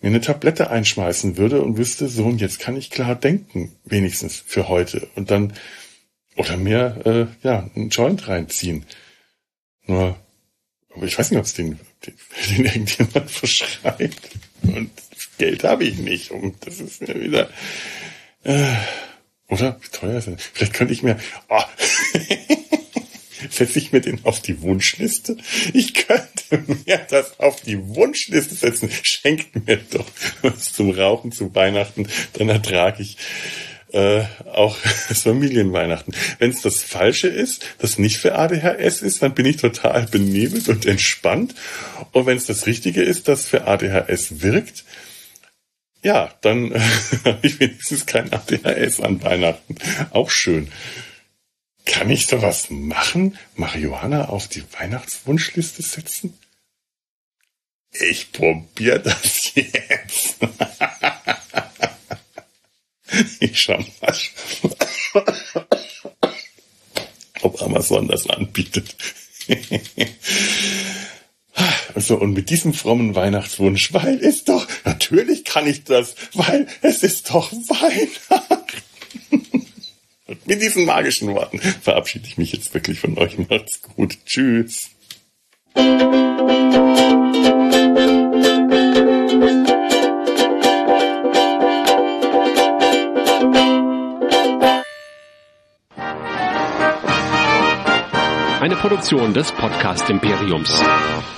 mir eine Tablette einschmeißen würde und wüsste, so, und jetzt kann ich klar denken, wenigstens für heute. Und dann, oder mir, einen Joint reinziehen. Nur, aber ich weiß nicht, ob es den irgendjemand verschreibt. Und Geld habe ich nicht. Und das ist mir wieder, oder? Wie teuer ist das? Vielleicht könnte ich mir, setze ich mir den auf die Wunschliste? Ich könnte mir das auf die Wunschliste setzen. Schenkt mir doch was zum Rauchen zu Weihnachten. Dann ertrage ich auch das Familienweihnachten. Wenn es das Falsche ist, das nicht für ADHS ist, dann bin ich total benebelt und entspannt. Und wenn es das Richtige ist, das für ADHS wirkt, ja, dann habe ich wenigstens kein ADHS an Weihnachten. Auch schön. Kann ich sowas machen? Marihuana auf die Weihnachtswunschliste setzen? Ich probiere das jetzt. Ich schau mal, ob Amazon das anbietet. Also, und mit diesem frommen Weihnachtswunsch, natürlich kann ich das, weil es ist doch Weihnachten. Und mit diesen magischen Worten verabschiede ich mich jetzt wirklich von euch. Macht's gut. Tschüss. Eine Produktion des Podcast Imperiums.